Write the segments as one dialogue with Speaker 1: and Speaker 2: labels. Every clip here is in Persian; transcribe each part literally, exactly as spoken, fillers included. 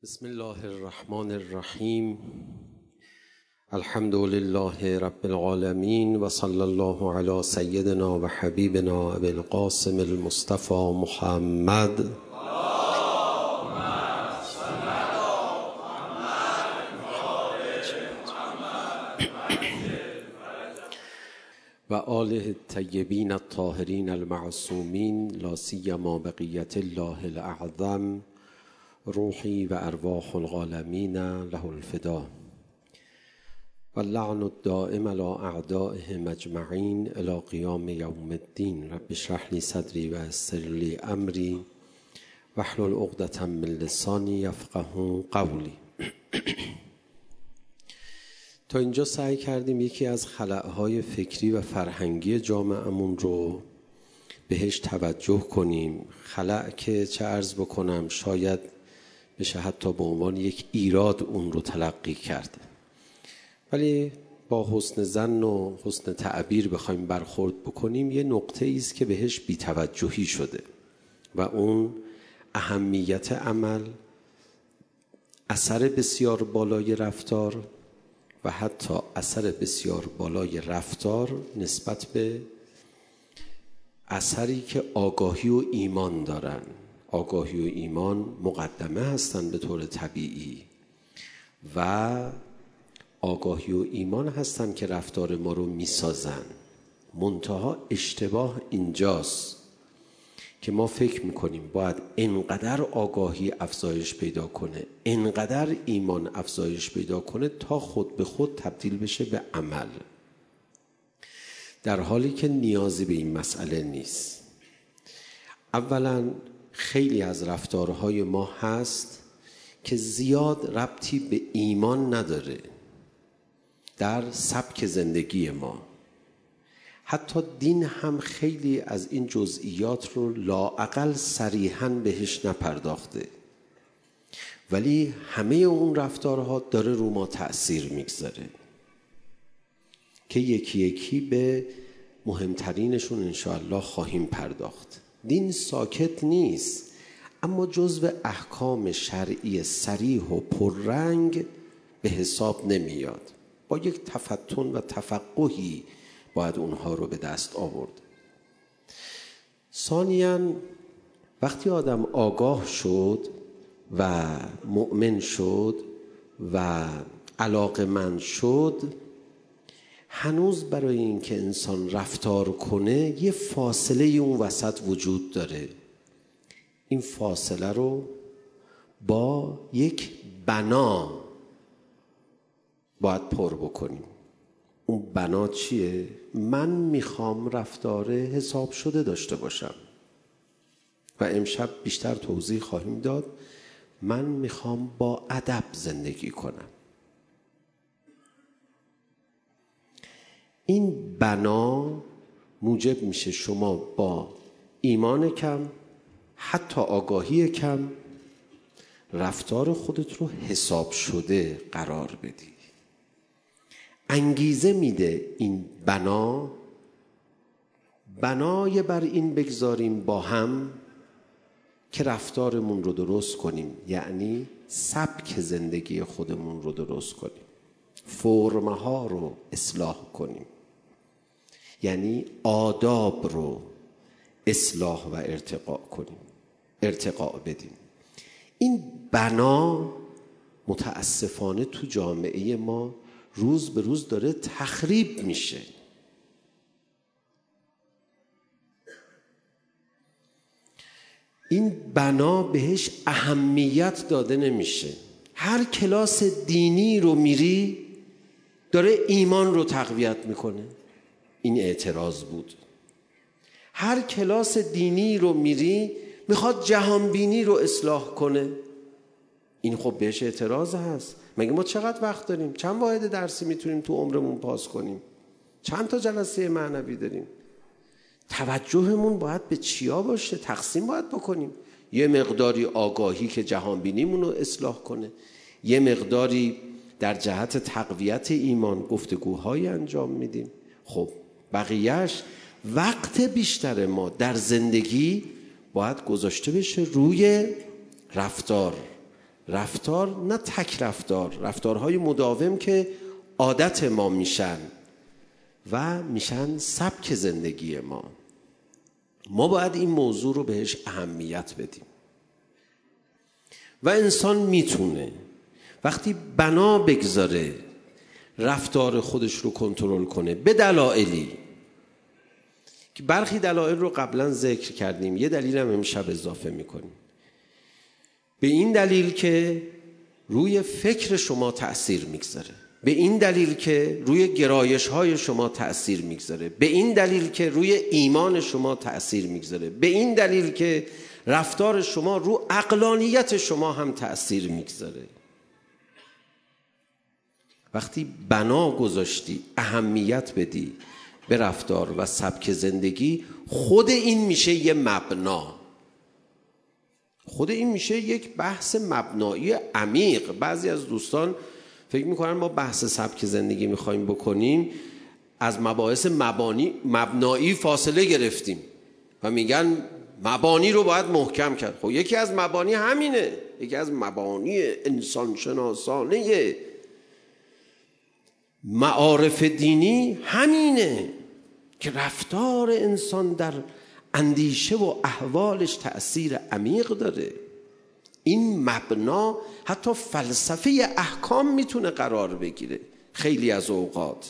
Speaker 1: بسم الله الرحمن الرحیم. الحمد لله رب العالمین و صلی الله علی سیدنا و حبیبنا ابی القاسم المصطفى محمد و آله الطیبین الطاهرین المعصومین لا سیما بقیت الله الاعظم روحی و ارواح العالمین له الفدا و اللعن الدائم علی اعدائهم اجمعین الی قیام یوم الدین. رب اشرح لی صدری و یسر لی امری واحلل عقدة من لسانی یفقهوا قولی. تا اینجا سعی کردیم یکی از خلأهای فکری و فرهنگی جامعه‌مون رو بهش توجه کنیم. خلأ که چه عرض بکنم شاید بشه حتی به عنوان یک ایراد اون رو تلقی کرد، ولی با حسن ظن و حسن تعبیر بخوایم برخورد بکنیم یه نقطه ایست که بهش بی‌توجهی شده و اون اهمیت عمل، اثر بسیار بالای رفتار و حتی اثر بسیار بالای رفتار نسبت به اثری که آگاهی و ایمان دارن. آگاهی و ایمان مقدمه هستند به طور طبیعی و آگاهی و ایمان هستند که رفتار ما رو میسازن. منتها اشتباه اینجاست که ما فکر میکنیم باید انقدر آگاهی افزایش پیدا کنه، انقدر ایمان افزایش پیدا کنه تا خود به خود تبدیل بشه به عمل، در حالی که نیازی به این مسئله نیست. اولا خیلی از رفتارهای ما هست که زیاد ربطی به ایمان نداره در سبک زندگی ما. حتی دین هم خیلی از این جزئیات رو لااقل صریحاً بهش نپرداخته، ولی همه اون رفتارها داره رو ما تأثیر میگذاره که یکی یکی به مهمترینشون انشاءالله خواهیم پرداخت. دین ساکت نیست، اما جزو احکام شرعی صریح و پررنگ به حساب نمیاد. با یک تفتن و تفقهی باید اونها رو به دست آورد. ثانیاً وقتی آدم آگاه شد و مؤمن شد و علاقه‌مند شد، هنوز برای اینکه انسان رفتار کنه یه فاصله اون وسط وجود داره. این فاصله رو با یک بنا باید پر بکنیم. اون بنا چیه؟ من میخوام رفتار حساب شده داشته باشم و امشب بیشتر توضیح خواهیم داد. من میخوام با ادب زندگی کنم. این بنا موجب میشه شما با ایمان کم، حتی آگاهی کم، رفتار خودت رو حساب شده قرار بدی. انگیزه میده این بنا، بنای بر این بگذاریم با هم که رفتارمون رو درست کنیم، یعنی سبک زندگی خودمون رو درست کنیم، فرمها رو اصلاح کنیم، یعنی آداب رو اصلاح و ارتقا کنیم، ارتقا بدیم. این بنا متاسفانه تو جامعه ما روز به روز داره تخریب میشه. این بنا بهش اهمیت داده نمیشه. هر کلاس دینی رو میری داره ایمان رو تقویت میکنه. این اعتراض بود. هر کلاس دینی رو میری میخواد جهانبینی رو اصلاح کنه. این خب بهش اعتراض هست. مگه ما چقدر وقت داریم؟ چند واحد درسی میتونیم تو عمرمون پاس کنیم؟ چند تا جلسه معنوی داریم؟ توجهمون باید به چیا باشه؟ تقسیم باید بکنیم. یه مقداری آگاهی که جهانبینیمون رو اصلاح کنه، یه مقداری در جهت تقویت ایمان گفتگوهای انجام میدیم. خب بقیهش وقت بیشتر ما در زندگی باید گذاشته بشه روی رفتار، رفتار نه تک رفتار، رفتارهای مداوم که عادت ما میشن و میشن سبک زندگی ما. ما باید این موضوع رو بهش اهمیت بدیم و انسان میتونه وقتی بنا بگذاره رفتار خودش رو کنترل کنه به دلایلی که برخی دلایل رو قبلا ذکر کردیم، یه دلیل هم امشب اضافه میکنیم. به این دلیل که روی فکر شما تأثیر میگذاره، به این دلیل که روی گرایش های شما تأثیر میگذاره، به این دلیل که روی ایمان شما تأثیر میگذاره، به این دلیل که رفتار شما رو عقلانیت شما هم تأثیر میگذاره. وقتی بنا گذاشتی، اهمیت بدی به رفتار و سبک زندگی، خود این میشه یه مبنا، خود این میشه یک بحث مبنایی عمیق. بعضی از دوستان فکر میکنن ما بحث سبک زندگی میخوایم بکنیم، از مباحث مبانی مبنایی فاصله گرفتیم و میگن مبانی رو باید محکم کرد. خب یکی از مبانی همینه، یکی از مبانی انسان شناسانه معارف دینی همینه که رفتار انسان در اندیشه و احوالش تأثیر عمیق داره. این مبنا حتی فلسفه احکام میتونه قرار بگیره خیلی از اوقات.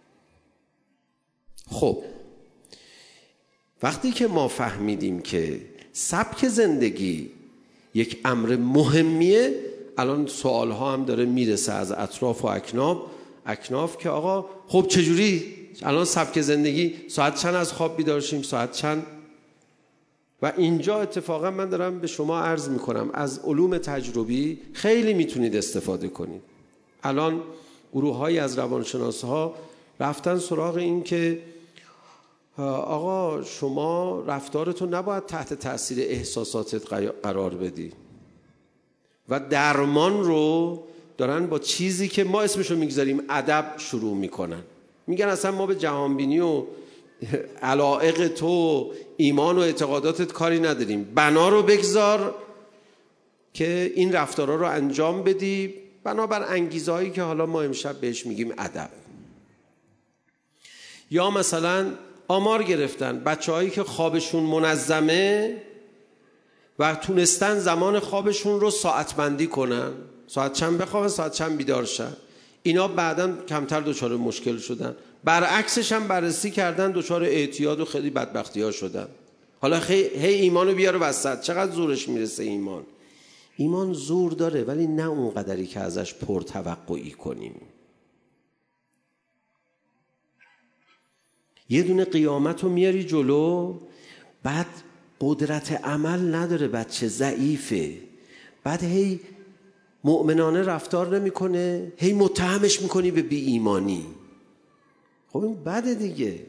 Speaker 1: خب وقتی که ما فهمیدیم که سبک زندگی یک امر مهمیه، الان سوال ها هم داره میرسه از اطراف و اکناف اکناف که آقا خب چجوری الان سبک زندگی، ساعت چند از خواب بیدار شیم، ساعت چند؟ و اینجا اتفاقا من دارم به شما عرض میکنم از علوم تجربی خیلی میتونید استفاده کنید. الان گروه های از روانشناس ها رفتن سراغ این که آقا شما رفتارتو نباید تحت تاثیر احساساتت قرار بدی و درمان رو دارن با چیزی که ما اسمشو میگذاریم ادب شروع میکنن. میگن اصلا ما به جهانبینی و علایق تو، ایمان و اعتقاداتت کاری نداریم، بنا رو بگذار که این رفتارها رو انجام بدی بنابر انگیزه هایی که حالا ما امشب بهش میگیم ادب. یا مثلا آمار گرفتن بچه هایی که خوابشون منظمه و تونستن زمان خوابشون رو ساعت بندی کنن، ساعت چند بخوابن ساعت چند بیدار شن، اینا بعداً کمتر دچار مشکل شدن. برعکسش هم بررسی کردن، دچار اعتیاد و خیلی بدبختی ها شدن. حالا هی ایمانو بیاره وسط، چقدر زورش میرسه ایمان؟ ایمان زور داره ولی نه اون قدری که ازش پرتوقعی کنیم. یه دونه قیامت رو میاری جلو، بعد قدرت عمل نداره، بچه ضعیفه، بعد هی مؤمنانه رفتار نمیکنه، هی متهمش میکنی به بی ایمانی. خب این بده دیگه.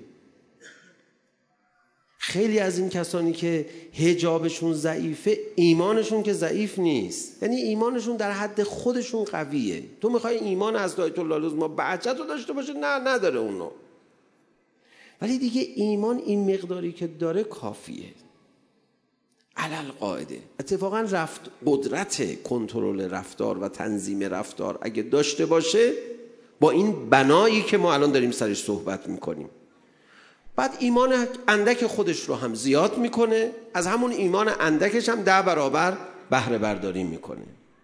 Speaker 1: خیلی از این کسانی که حجابشون ضعیفه، ایمانشون که ضعیف نیست، یعنی ایمانشون در حد خودشون قویه. تو میخوای ایمان از آیت الله العظمی بهجت رو داشته باشه؟ نه نداره اونو، ولی دیگه ایمان این مقداری که داره کافیه. علل قاعده اتفاقا رفت قدرت کنترل رفتار و تنظیم رفتار اگه داشته باشه، با این بنایی که ما الان داریم سرش صحبت میکنیم، بعد ایمان اندک خودش رو هم زیاد میکنه، از همون ایمان اندکش هم ده برابر بهره برداری میکنه.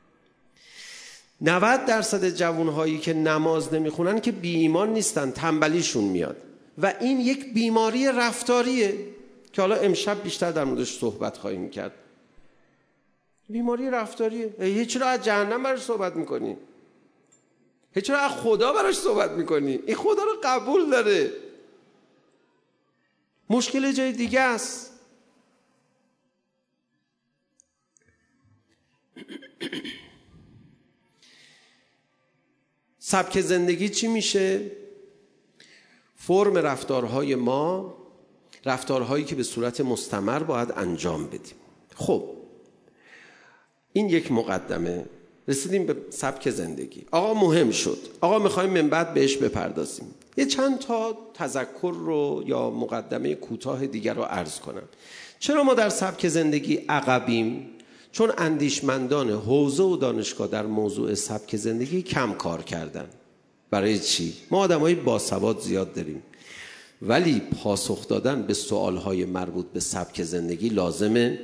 Speaker 1: نود درصد جوانهایی که نماز نمیخونن که بی ایمان نیستن، تنبلیشون میاد و این یک بیماری رفتاریه که حالا امشب بیشتر در موردش صحبت خواهیم کرد. بیماری رفتاریه. هیچ چرا از جهنم براش صحبت میکنی؟ هیچ چرا از خدا براش صحبت میکنی؟ این خدا رو قبول داره، مشکل جای دیگه است. سبک زندگی چی میشه؟ فرم رفتارهای ما، رفتارهایی که به صورت مستمر باید انجام بدیم. خب این یک مقدمه. رسیدیم به سبک زندگی. آقا مهم شد، آقا میخوایم من بعد بهش بپردازیم. یه چند تا تذکر رو یا مقدمه کوتاه دیگر رو عرض کنم. چرا ما در سبک زندگی عقبیم؟ چون اندیشمندان حوزه و دانشگاه در موضوع سبک زندگی کم کار کردن. برای چی؟ ما آدمای باسواد زیاد داریم، ولی پاسخ دادن به سوالهای مربوط به سبک زندگی لازمه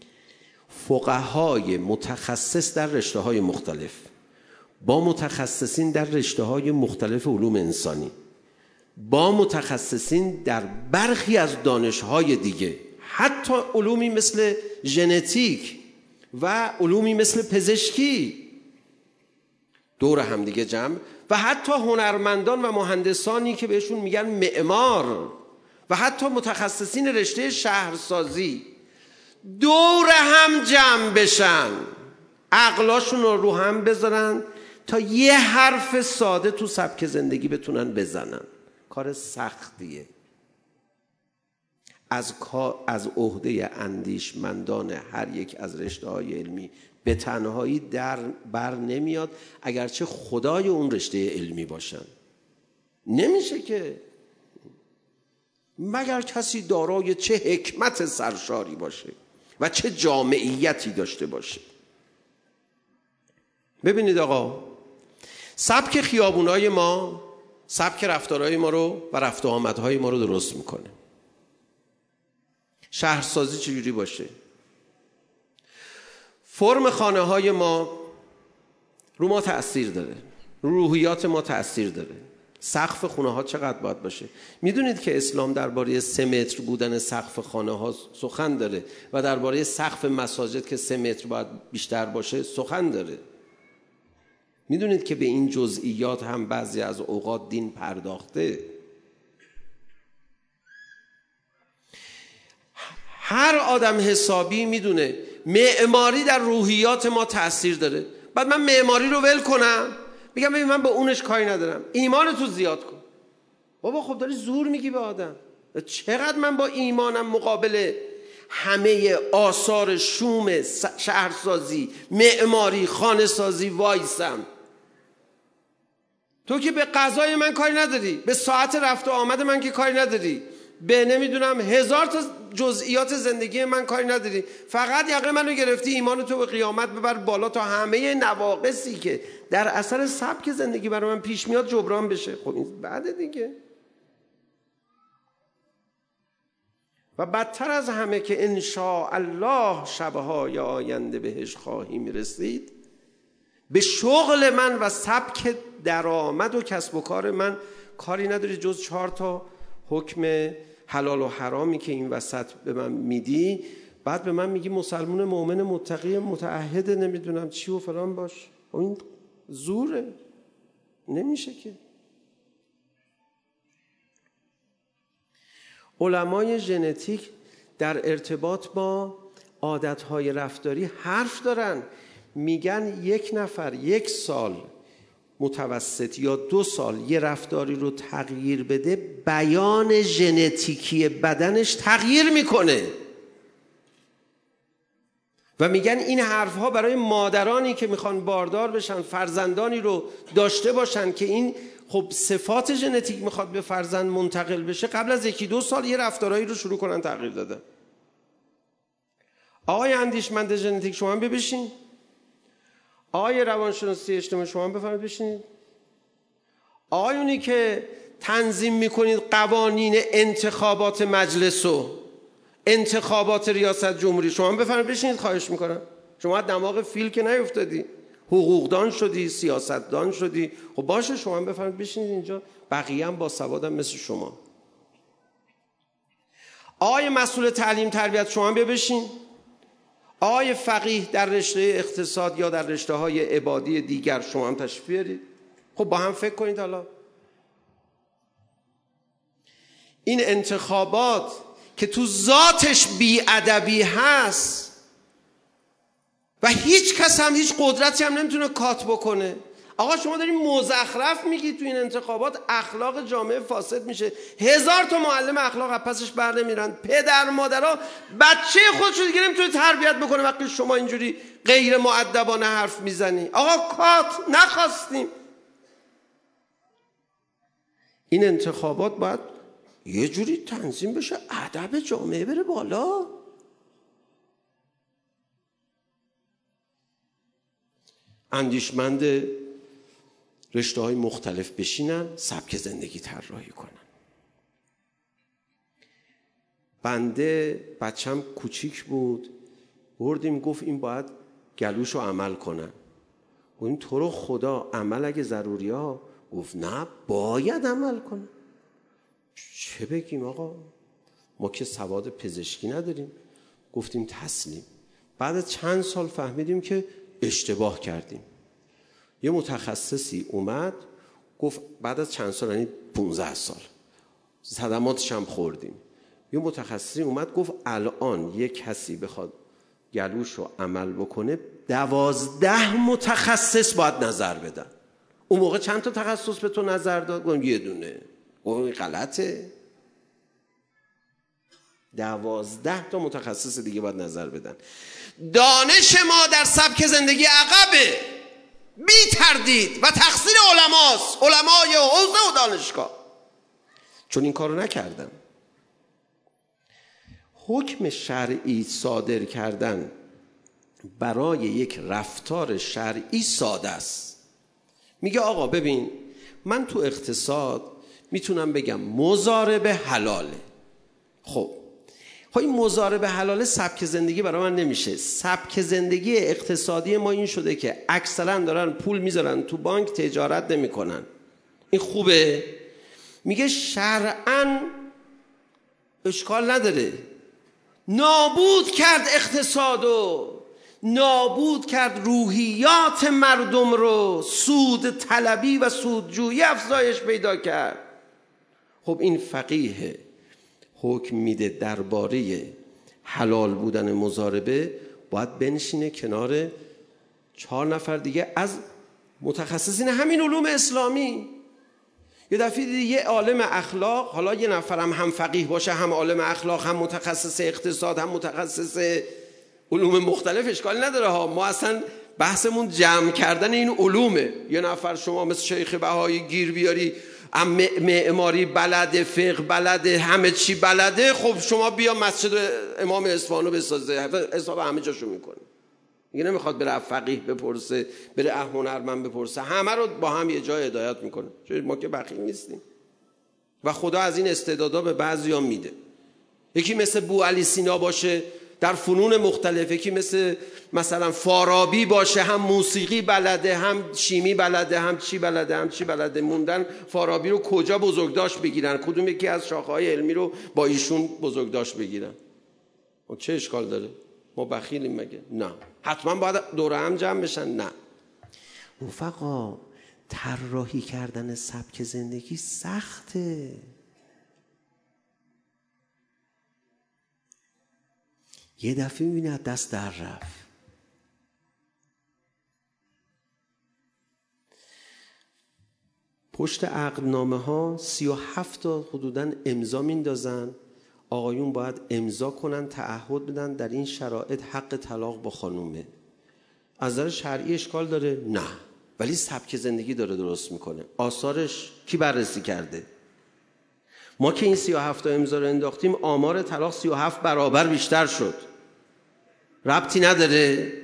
Speaker 1: فقهای متخصص در رشته‌های مختلف با متخصصین در رشته‌های مختلف علوم انسانی با متخصصین در برخی از دانش‌های دیگه، حتی علومی مثل ژنتیک و علومی مثل پزشکی دور هم دیگه جمع، و حتی هنرمندان و مهندسانی که بهشون میگن معمار و حتی متخصصین رشته شهرسازی دور هم جمع بشن، عقلاشون رو رو هم بذارن تا یه حرف ساده تو سبک زندگی بتونن بزنن. کار سختیه. از از عهده اندیشمندان هر یک از رشته‌های علمی به تنهایی در بر نمیاد، اگرچه خدای اون رشته علمی باشن. نمیشه که، مگر کسی دارای چه حکمت سرشاری باشه و چه جامعیتی داشته باشه. ببینید آقا، سبک خیابونای ما سبک رفتارهای ما رو و رفت و آمدهای ما رو درست میکنه. شهرسازی چجوری باشه؟ فرم خانه های ما رو ما تأثیر داره، رو روحیات ما تأثیر داره. سقف خونه ها چقدر باید باشه؟ میدونید که اسلام درباره سه متر بودن سقف خانه ها سخن داره و درباره سقف مساجد که سه متر باید بیشتر باشه سخن داره. میدونید که به این جزئیات هم بعضی از اوقات دین پرداخته. هر آدم حسابی میدونه معماری در روحیات ما تأثیر داره. بعد من معماری رو ول کنم میگم ببین من با اونش کاری ندارم، ایمان تو زیاد کن. بابا خب داری زور میگی به آدم. چقدر من با ایمانم مقابل همه آثار شوم شهرسازی، معماری، خانه سازی وایسم؟ تو که به قضای من کاری نداری، به ساعت رفت و آمد من که کاری نداری، به نمیدونم هزار تا جزئیات زندگی من کاری نداری، فقط یقه منو گرفتی ایمان تو به قیامت ببر بالا تا همه نواقصی که در اثر سبک زندگی برای من پیش میاد جبران بشه. خب این بعد دیگه. و بدتر از همه که انشاءالله شبهای آینده بهش خواهیم رسید، به شغل من و سبک درآمد و کسب و کار من کاری نداری جز چهار تا حکم حلال و حرامی که این وسط به من میدی. بعد به من میگی مسلمان مؤمن متقی متعهد نمیدونم چی و فلان باش. این زوره، نمیشه که. علمای ژنتیک در ارتباط با عادتهای رفتاری حرف دارن. میگن یک نفر یک سال متوسط یا دو سال یه رفتاری رو تغییر بده، بیان ژنتیکی بدنش تغییر میکنه. و میگن این حرفها برای مادرانی که میخوان باردار بشن، فرزندانی رو داشته باشن که این خب صفات ژنتیک میخواد به فرزند منتقل بشه، قبل از یکی دو سال یه رفتارهایی رو شروع کنن تغییر دادن. آقای اندیشمند ژنتیک شما هم ببشین، آقای روانشناسی اجتماعی شما هم بفرمایید بشینید، آقایونی که تنظیم میکنید قوانین انتخابات مجلس و انتخابات ریاست جمهوری شما هم بفرمایید بشینید. خواهش میکنم، شما دماغ فیل که نیفتادی، حقوقدان شدی، سیاستدان شدی، خب باشه شما هم بفرمایید بشینید اینجا. بقیه هم با سوادم مثل شما. آقای مسئول تعلیم تربیت شما هم بشین، آقای فقیه در رشته اقتصاد یا در رشته های عبادی دیگر شما هم تشریف بیارید. خب با هم فکر کنید. حالا این انتخابات که تو ذاتش بی‌ادبی هست و هیچ کس هم هیچ قدرتی هم نمیتونه کات بکنه. آقا شما دارین مزخرف میگی تو این انتخابات اخلاق جامعه فاسد میشه، هزار تا معلم اخلاق از پسش بر نمیرن، پدر مادرها بچه خودشو دیگه نمیتونه تربیت بکنه وقتی شما اینجوری غیر مؤدبانه حرف میزنی. آقا کات نخواستیم. این انتخابات باید یه جوری تنظیم بشه ادب جامعه بره بالا. اندیشمند رشته های مختلف بشینن، سبک زندگی طراحی کنن. بنده بچم کوچیک بود، بردیم گفت این باید گلوشو عمل کنن. گفتیم تو رو خدا عمل اگه ضروری ها؟ گفت نه باید عمل کنن. چه بگیم آقا، ما که سواد پزشکی نداریم. گفتیم تسلیم. بعد از چند سال فهمیدیم که اشتباه کردیم. یه متخصصی اومد گفت بعد از چند سال، یعنی پونزده سال، صدماتش هم خوردیم. یه متخصصی اومد گفت الان یه کسی بخواد گلوش رو عمل بکنه دوازده متخصص باید نظر بدن. اون موقع چند تا تخصص به تو نظر داد؟ گفتم یه دونه. گفتم غلطه، دوازده تا متخصص دیگه باید نظر بدن. دانش ما در سبک زندگی عقبه، بی تردید، و تقصیر علماست، علمای حوزه و دانشگاه، چون این کارو نکردم. حکم شرعی صادر کردن برای یک رفتار شرعی ساده است. میگه آقا ببین، من تو اقتصاد میتونم بگم مضاربه حلاله. خب این مضاربه حلاله سبک زندگی برای من نمیشه. سبک زندگی اقتصادی ما این شده که اکثرا دارن پول میذارن تو بانک، تجارت نمیکنن. این خوبه؟ میگه شرعاً اشکال نداره. نابود کرد اقتصادو، نابود کرد روحیات مردم رو، سود طلبی و سودجویی افزایش پیدا کرد. خب این فقیه حکم میده درباره حلال بودن مضاربه، باید بنشینه کنار چهار نفر دیگه از متخصصین همین علوم اسلامی. یه دفعه دیگه یه عالم اخلاق، حالا یه نفرم هم فقیه باشه، هم عالم اخلاق، هم متخصص اقتصاد، هم متخصص علوم مختلف، اشکال نداره ها. ما اصلا بحثمون جمع کردن این علومه. یه نفر شما مثل شیخ بهایی گیر بیاری، معماری بلده، فقه بلده، همه چی بلده، خب شما بیا مسجد امام اصفهانو بسازه، حساب همه جاشو میکنه. دیگه نمیخواد بره فقیه بپرسه، بره هنرمند بپرسه، همه رو با هم یه جای هدایت میکنه. چون ما که بخیل نیستیم و خدا از این استعدادا به بعضیا میده. یکی مثل بوعلی سینا باشه در فنون مختلف، یکی مثل مثلا فارابی باشه، هم موسیقی بلده، هم شیمی بلده، هم چی بلده، هم چی بلده. موندن فارابی رو کجا بزرگداشت بگیرن؟ کدوم یکی از شاخه‌های علمی رو با ایشون بزرگداشت بگیرن؟ و چه اشکال داره؟ ما بخیلیم مگه؟ نه. حتما باید دوره هم جمع بشن؟ نه. رفقا طراحی کردن سبک زندگی سخته. یه دفعه می‌بینی از دست در رفت. پشت عقدنامه ها سی و هفت تا حدوداً امضا میندازن. آقایون باید امضا کنن، تعهد بدن در این شرایط حق طلاق با خانومه. از نظر شرعی اشکال داره؟ نه. ولی سبک زندگی داره درست میکنه. آثارش کی بررسی کرده؟ ما که این سی و هفت تا امضا رو انداختیم، آمار طلاق سی و هفت برابر بیشتر شد. ربطی نداره؟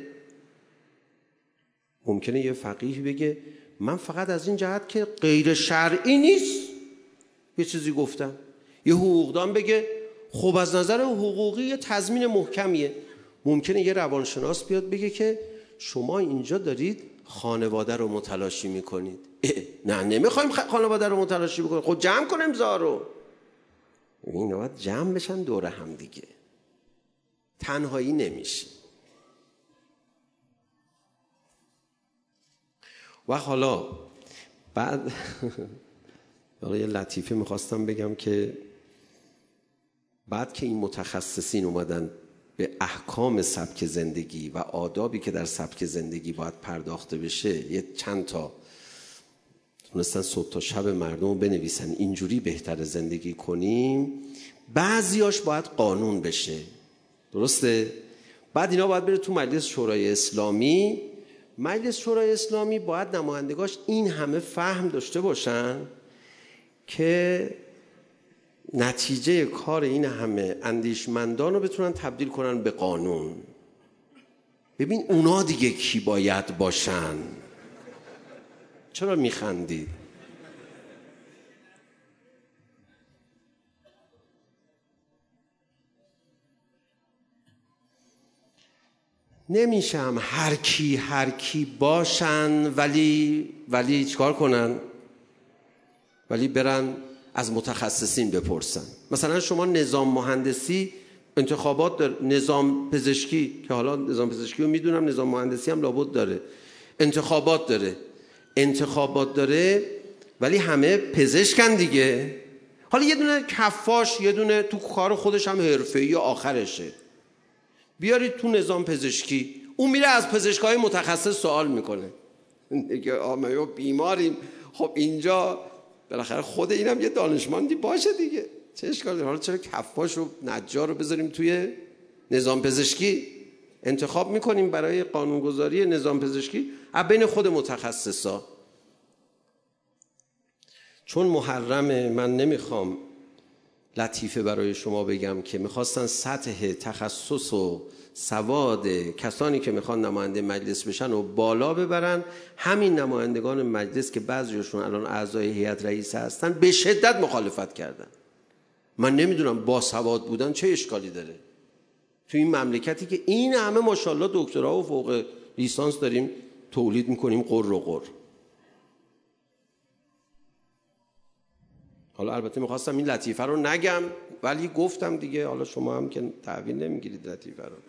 Speaker 1: ممکنه یه فقیه بگه من فقط از این جهت که غیر شرعی نیست یه چیزی گفتم. یه حقوقدان بگه خب از نظر حقوقی یه تضمین محکمیه. ممکنه یه روانشناس بیاد بگه که شما اینجا دارید خانواده رو متلاشی میکنید. نه نمیخوایم خانواده رو متلاشی بکنیم. خب جمع کنیم امضا رو. این باید جمع بشن دور هم دیگه، تنهایی نمیشه. و حالا بعد یه لطیفه میخواستم بگم که بعد که این متخصصین اومدن به احکام سبک زندگی و آدابی که در سبک زندگی باید پرداخته بشه، یه چند تا تونستن صبح تا شب مردم رو بنویسن اینجوری بهتر زندگی کنیم. بعضیاش باید قانون بشه، درسته؟ بعد اینا باید بره تو مجلس شورای اسلامی. مجلس شورای اسلامی باید نمایندگاش این همه فهم داشته باشن که نتیجه کار این همه اندیشمندان رو بتونن تبدیل کنن به قانون. ببین اونا دیگه کی باید باشن؟ چرا میخندید؟ نمیشم هر کی هر کی باشن ولی ولی چیکار کنن؟ ولی برن از متخصصین بپرسن. مثلا شما نظام مهندسی انتخابات داره، نظام پزشکی که حالا نظام پزشکی رو میدونم، نظام مهندسی هم لابد داره، انتخابات داره انتخابات داره ولی همه پزشکن دیگه. حالا یه دونه کفاش، یه دونه تو کار خودش هم حرفه‌ای آخرشه، بیارید تو نظام پزشکی، اون میره از پزشکای متخصص سوال میکنه دیگه. آما بیماریم، خب اینجا بالاخره خود اینم یه دانشمندی باشه دیگه، چه اشکالی؟ حالا چرا کفاش و نجار رو بذاریم توی نظام پزشکی؟ انتخاب میکنیم برای قانونگذاری نظام پزشکی از بین خود متخصصا. چون محرمه من نمیخوام لطیفه برای شما بگم که میخواستن سطح تخصص و سواد کسانی که میخوان نماینده مجلس بشن و بالا ببرن. همین نمایندگان مجلس که بعضیشون الان اعضای هیئت رئیسه هستن به شدت مخالفت کردن. من نمیدونم با سواد بودن چه اشکالی داره تو این مملکتی که این همه ماشاءالله دکترا و فوق لیسانس داریم تولید میکنیم قر و قر. حالا البته میخواستم این لطیفه رو نگم ولی گفتم دیگه، حالا شما هم که تحویل نمیگیرید لطیفه رو.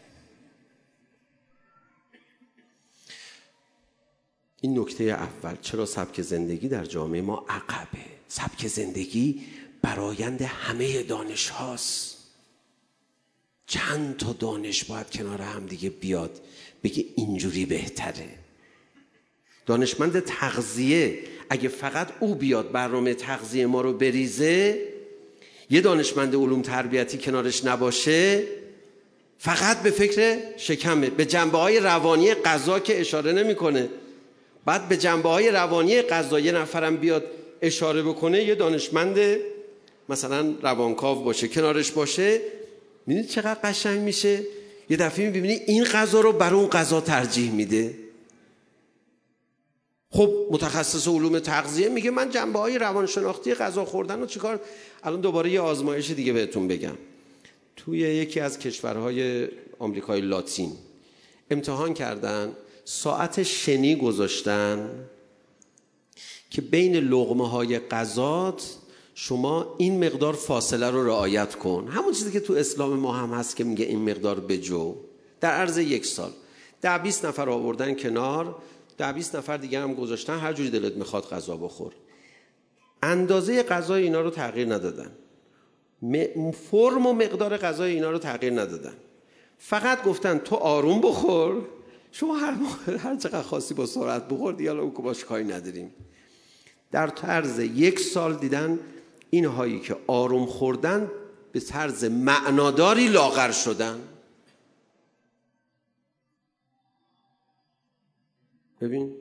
Speaker 1: این نکته اول. چرا سبک زندگی در جامعه ما عقبه؟ سبک زندگی برآیند همه دانش هاست. چند تا دانش باید کنار هم دیگه بیاد بگه اینجوری بهتره. دانشمند تغذیه اگه فقط او بیاد برنامه تغذیه ما رو بریزه، یه دانشمند علوم تربیتی کنارش نباشه، فقط به فکر شکمه، به جنبه‌های روانی غذا که اشاره نمی‌کنه. بعد به جنبه‌های روانی غذا یه نفرم بیاد اشاره بکنه، یه دانشمند مثلا روانکاو باشه کنارش باشه، می‌بینید چقدر قشنگ میشه. یه دفعه می‌بینی این غذا رو بر اون غذا ترجیح میده. خب متخصص علوم تغذیه میگه من جنبه‌های روانشناختی غذا خوردن رو چیکار. الان دوباره یه آزمایش دیگه بهتون بگم. توی یکی از کشورهای آمریکای لاتین امتحان کردن، ساعت شنی گذاشتن که بین لقمه‌های غذات شما این مقدار فاصله رو رعایت کن. همون چیزی که تو اسلام ما هم هست که میگه این مقدار بجو. در عرض یک سال ده بیست نفر آوردن کنار، ده بیست نفر دیگه هم گذاشتن، هر جوری دلت میخواد غذا بخور. اندازه غذای اینا رو تغییر ندادن، فرم و مقدار غذای اینا رو تغییر ندادن، فقط گفتن تو آروم بخور، شما هر موقع هر چقدر خاصی با سرعت بخور دیگه، حالا اون که باش کاری نداریم. در طرز یک سال دیدن اینهایی که آروم خوردن به طرز معناداری لاغر شدن. ببین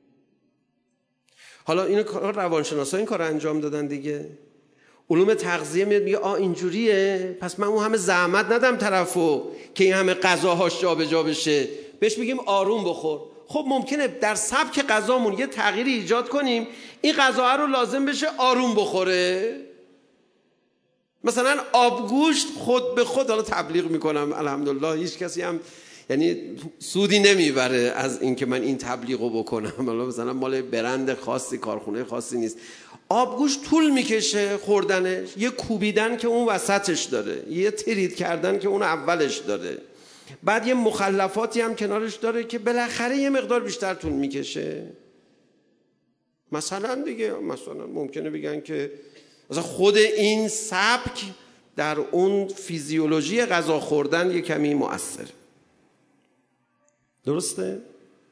Speaker 1: حالا این کار روانشناسا این کار انجام دادن دیگه. علوم تغذیه میاد میگه آ اینجوریه، پس من اون همه زحمت ندم طرفو که این همه غذاهاش جابجا بشه، بهش بگیم آروم بخور. خب ممکنه در سبک غذامون یه تغییری ایجاد کنیم، این غذا رو لازم بشه آروم بخوره. مثلا آبگوشت خود به خود، حالا تبلیغ میکنم الحمدلله، هیچ کسی هم یعنی سودی نمیبره از اینکه من این تبلیغو بکنم، حالا مثلا مال برند خاصی کارخونه خاصی نیست. آبگوشت طول میکشه خوردنش، یه کوبیدن که اون وسطش داره، یه ترید کردن که اون اولش داره، بعد یه مخلفاتی هم کنارش داره که بالاخره یه مقدار بیشتر طول میکشه. مثلا دیگه مثلا ممکنه بگن که مثلا خود این سبک در اون فیزیولوژی غذا خوردن یه کمی مؤثر. درسته؟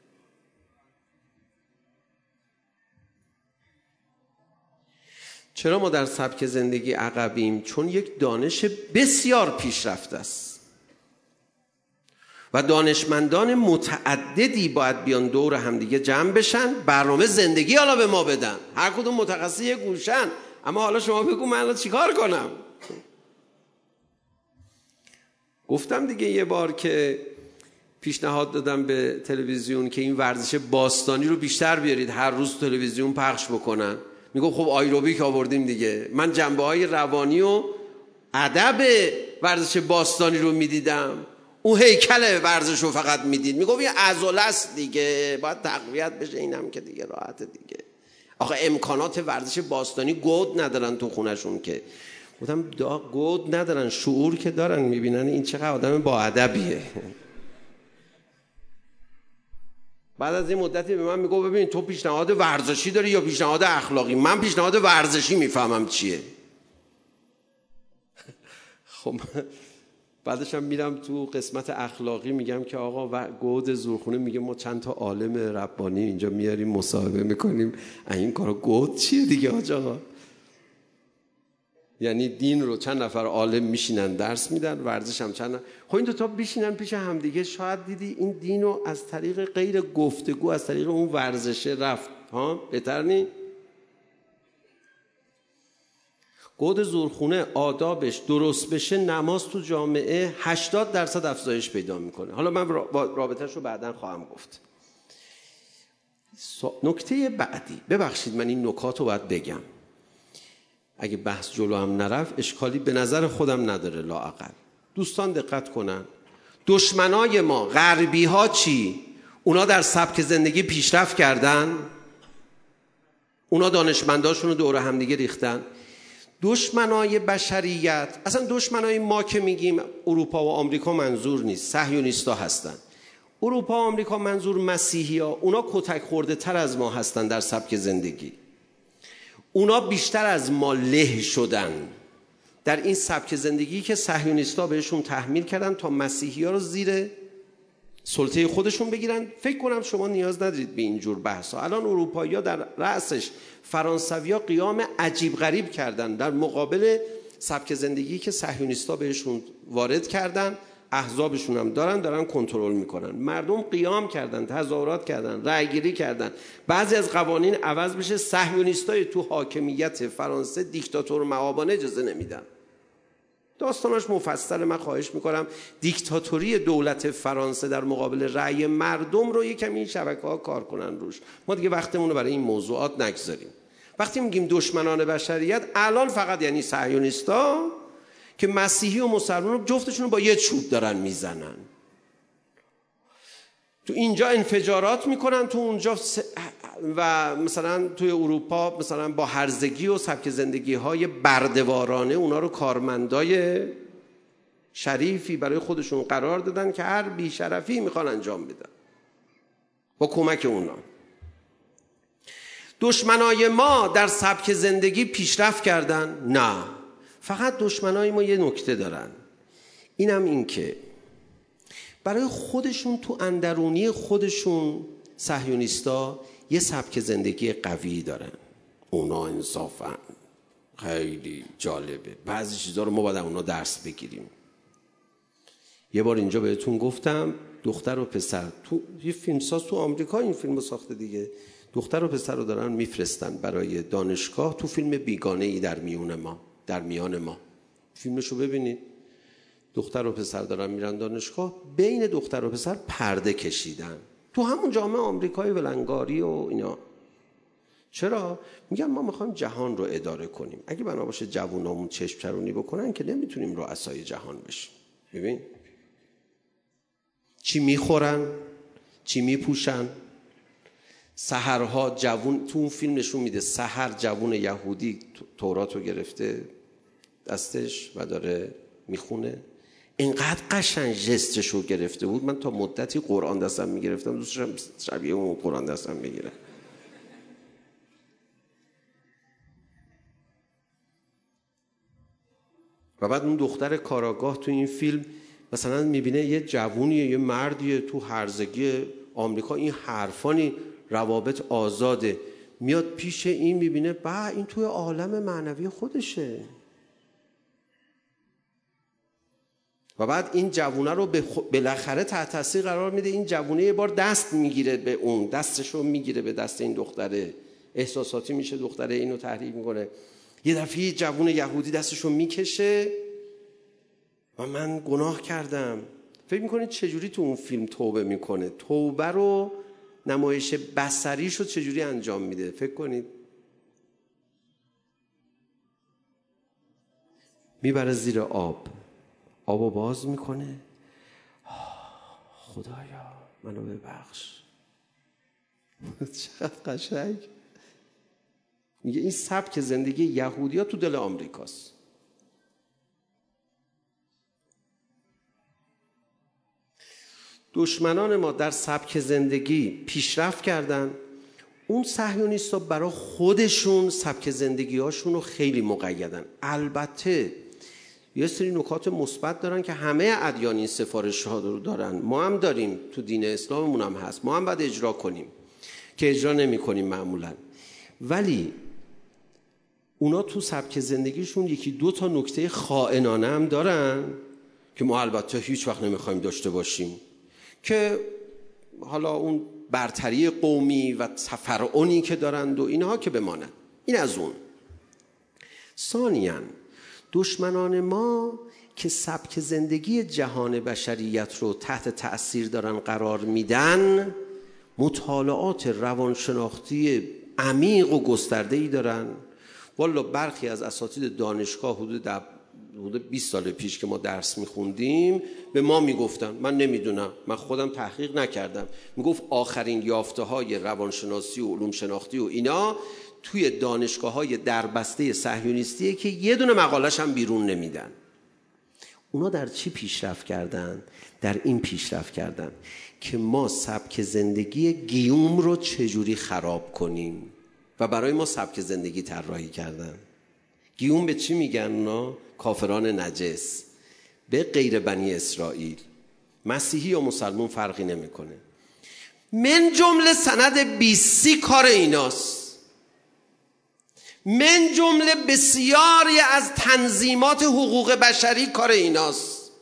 Speaker 1: چرا ما در سبک زندگی عقبیم؟ چون یک دانش بسیار پیشرفته است و دانشمندان متعددی باید بیان دور همدیگه جمع بشن، برنامه زندگی حالا به ما بدن، هر کدوم متخصص یه گوشن. اما حالا شما بگو من الان چیکار کنم؟ گفتم دیگه یه بار که پیشنهاد دادم به تلویزیون که این ورزش باستانی رو بیشتر بیارید هر روز تلویزیون پخش بکنن. میگم خب آیروبیک آوردیم دیگه. من جنبه های روانی و ادب ورزش باستانی رو میدیدم، اون هیکل ورزش رو فقط میدید. میگم این عضله است دیگه، باید تقویت بشه، اینم که دیگه راحت دیگه. آخه امکانات ورزش باستانی گود ندارن تو خونشون که. گفتم گود ندارن، شعور که دارن، میبینن این چقدر آدم با ادبیه. بعد از این مدتی به من میگو ببین تو پیشنهاد ورزشی داری یا پیشنهاد اخلاقی؟ من پیشنهاد ورزشی میفهمم چیه. خب بعدش هم میرم تو قسمت اخلاقی، میگم که آقا و گود زورخونه میگه ما چند تا عالم ربانی اینجا میاریم مصاحبه میکنیم، این کارا گود چیه دیگه حاج آقا؟ یعنی دین رو چند نفر عالم میشینن درس میدن، ورزش هم چند نفر. خب این دو تا بشینن پیش هم دیگه، شاید دیدی این دین رو از طریق غیر گفتگو از طریق اون ورزشه رفت ها، بهتر نی؟ گود زورخونه آدابش درست بشه، نماز تو جامعه هشتاد درصد افزایش پیدا میکنه. حالا من رابطه‌اش رو بعداً خواهم گفت. نکته بعدی، ببخشید من این نکات رو باید بگم، اگه بحث جلو هم نرفت اشکالی به نظر خودم نداره. لااقل دوستان دقت کنن، دشمنای ما غربی ها چی؟ اونا در سبک زندگی پیشرفت کردن، اونا دانشمنداشون رو دور هم دیگه ریختن. دشمنای بشریت، اصلا دشمنای ما که میگیم اروپا و آمریکا منظور نیست، صهیونیستا هستن. اروپا و آمریکا منظور مسیحی ها، اونا کتک خورده تر از ما هستن در سبک زندگی. اونا بیشتر از ما له شدن در این سبک زندگی که صهیونیستا بهشون تحمیل کردن تا مسیحی ها رو زیر سلطه خودشون بگیرن. فکر کنم شما نیاز ندارید به اینجور بحثا. الان اروپایی ها در رأسش فرانسوی ها قیام عجیب غریب کردن در مقابل سبک زندگی که صهیونیستا بهشون وارد کردن. احزابشون هم دارن دارن کنترل میکنن. مردم قیام کردن، تظاهرات کردن، رأیگیری کردن، بعضی از قوانین عوض بشه. صهیونیستای تو حاکمیت فرانسه دیکتاتور مآبانه اجازه نمیدن. داستانش مفصل، من خواهش میکنم دیکتاتوری دولت فرانسه در مقابل رأی مردم رو یکم این شبکه‌ها کار کنن روش. ما دیگه وقتمون رو برای این موضوعات نگذاریم. وقتی میگیم دشمنان بشریت، الان فقط یعنی صهیونیستا که مسیحی و مسلمان رو جفتشون رو با یه چوب دارن میزنن. تو اینجا انفجارات میکنن، تو اونجا س... و مثلا توی اروپا مثلا با هرزگی و سبک زندگی های بردهوارانه اونا رو کارمندای شریفی برای خودشون قرار دادن که هر بیشرفی میخوان انجام بدن با کمک اونا. دشمنای ما در سبک زندگی پیشرفت کردن؟ نه، فقط دشمنای ما یه نکته دارن، اینم این که برای خودشون تو اندرونی خودشون صهیونیستا یه سبک زندگی قوی دارن. اونا انصافا خیلی جالبه، بعضی چیزا رو ما باید اونا درس بگیریم. یه بار اینجا بهتون گفتم دختر و پسر تو یه فیلمساز تو آمریکا این فیلمو ساخته دیگه، دختر و پسر رو دارن میفرستن برای دانشگاه تو فیلم بیگانه ای در میون ما در میان ما. فیلمشو ببینید، دختر و پسر دارن میرن دانشگاه، بین دختر و پسر پرده کشیدن تو همون جامعه آمریکایی ولنگاری و اینا. چرا؟ میگن ما میخوایم جهان رو اداره کنیم، اگه بنا باشه جوونامون چشم چرونی بکنن که نمیتونیم رؤسای جهان بشیم. ببین چی میخورن، چی میپوشن. سحرها جوون تو اون فیلم نشون میده، سحر جوون یهودی تورات رو گرفته دستش و داره میخونه. اینقدر قشنگ ژستش رو گرفته بود، من تا مدتی قرآن دستم میگرفتم، دوست داشتم شبیه اون قرآن دستم میگیره. و بعد اون دختر کاراگاه تو این فیلم مثلا میبینه یه جوونیه، یه مردیه تو هرزگی آمریکا، این حرفانی روابط آزاده، میاد پیش این میبینه با این توی عالم معنوی خودشه. و بعد این جوونه رو بالاخره تحت تاثیر قرار میده. این جوونه یه بار دست میگیره به اون، دستش رو میگیره به دست این دختره، احساساتی میشه، دختره اینو تحریک میکنه. یه دفعه جوون یهودی دستش رو میکشه و من گناه کردم فکر میکنید چجوری تو اون فیلم توبه میکنه؟ توبه رو نمایش بصری شد چجوری انجام میده؟ فکر کنید. میبره زیر آب، آبو باز میکنه، خدایا منو ببخش. چقدر قشنگ. میگه این سبک زندگی یهودی‌ها تو دل آمریکاست. دشمنان ما در سبک زندگی پیشرفت کردن. اون صهیونیست‌ها برای خودشون سبک زندگی‌هاشون رو خیلی مقیدن. البته یه سری نکات مثبت دارن که همه ادیان این سفارش‌ها رو دارن. ما هم داریم، تو دین اسلاممون هم هست. ما هم باید اجرا کنیم که اجرا نمی‌کنیم معمولاً. ولی اونا تو سبک زندگیشون یکی دو تا نکته خائنانه هم دارن که ما البته هیچ وقت نمی‌خوایم داشته باشیم، که حالا اون برتری قومی و تفرعنی که دارند و اینها که بماند. این از اون. ثانیاً دشمنان ما که سبک زندگی جهان بشریت رو تحت تأثیر دارن قرار میدن، مطالعات روانشناختی عمیق و گسترده‌ای دارن. والا برخی از اساتید دانشگاه حدود حدود بیست سال پیش که ما درس میخوندیم به ما میگفتن، من نمیدونم، من خودم تحقیق نکردم، میگفت آخرین یافته های روانشناسی و علوم شناختی و اینا توی دانشگاه های دربسته صهیونیستیه که یه دونه مقالش هم بیرون نمیدن. اونا در چی پیشرفت کردن؟ در این پیشرفت کردن که ما سبک زندگی گیوم رو چجوری خراب کنیم و برای ما سبک زندگی طراحی کردن. گیوم به چی میگن اونا؟ کافران نجس، به غیر بنی اسرائیل. مسیحی یا مسلمون فرقی نمیکنه. من جمله سند بیسی کار ایناست. من جمله بسیاری از تنظیمات حقوق بشری کار ایناست.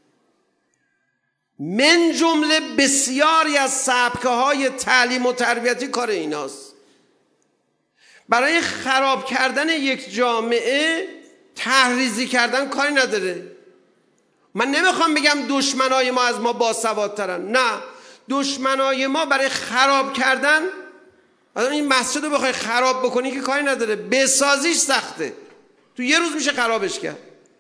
Speaker 1: من جمله بسیاری از سبکه‌های تعلیم و تربیتی کار ایناست. برای خراب کردن یک جامعه تحریزی کردن کاری نداره. من نمیخوام بگم دشمنای ما از ما باسوادترن، نه، دشمنای ما برای خراب کردن، این مسجد رو بخوای خراب بکنی که کاری نداره، بسازیش سخته، تو یه روز میشه خرابش کرد.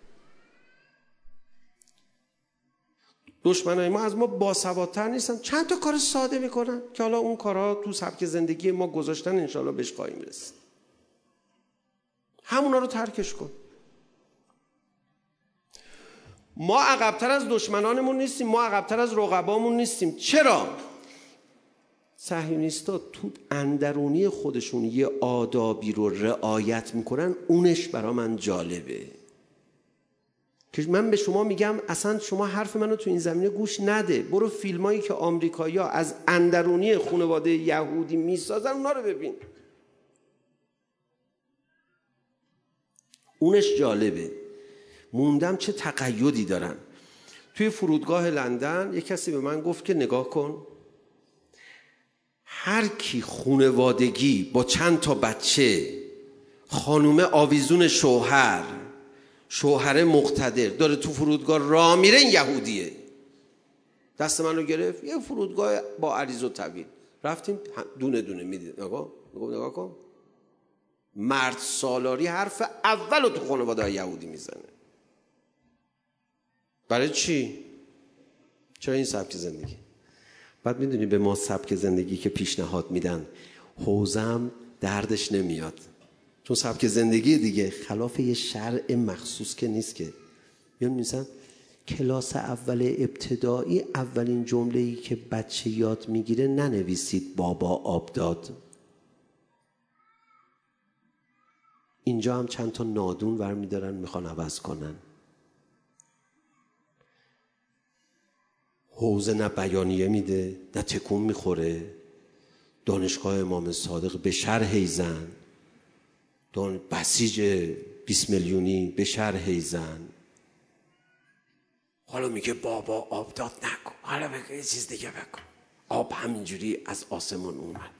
Speaker 1: دشمنای ما از ما باسوادتر نیستن، چند تا کار ساده میکنن که حالا اون کارها تو سبک زندگی ما گذاشتن، انشالله بهش خواهیم رسید. همونا رو ترکش کن. ما عقب‌تر از دشمنانمون نیستیم، ما عقب‌تر از رقبامون نیستیم. چرا؟ صهیونیست‌ها تو اندرونی خودشون یه آدابی رو رعایت میکنن، اونش برا من جالبه که من به شما میگم اصلا شما حرف منو تو این زمینه گوش نده، برو فیلمایی که آمریکایی‌ها از اندرونی خانواده یهودی میسازن اونا رو ببین، اونش جالبه. موندم چه تقیدی دارن. توی فرودگاه لندن یک کسی به من گفت که نگاه کن، هر کی خانوادگی با چند تا بچه، خانومه آویزون شوهر، شوهر مقتدر داره تو فرودگاه راه میره، این یهودیه. دست منو گرفت، یه فرودگاه با عریض و طویل، رفتیم دونه دونه میدید. نگاه نگاه کن، مرد سالاری حرف اولو تو خانواده یهودی میزنه. برای چی؟ چرا این سبک زندگی؟ بعد میدونی به ما سبک زندگی که پیشنهاد میدن حوزم دردش نمیاد، چون سبک زندگی دیگه خلاف یه شرع مخصوص که نیست. که میان میسن کلاس اول ابتدایی اولین جمله‌ای که بچه یاد میگیره ننویسید بابا آب داد. اینجا هم چند تا نادون ور میدارن میخوان عوض کنن. حوزه نه بیانیه میده نه تکون میخوره. دانشگاه امام صادق به شرح ایزن، دان بسیج بیست میلیونی به شرح ایزن. حالا میگه بابا آب داد نکن، حالا بگه یه چیز دیگه بکن، آب همینجوری از آسمون اومد.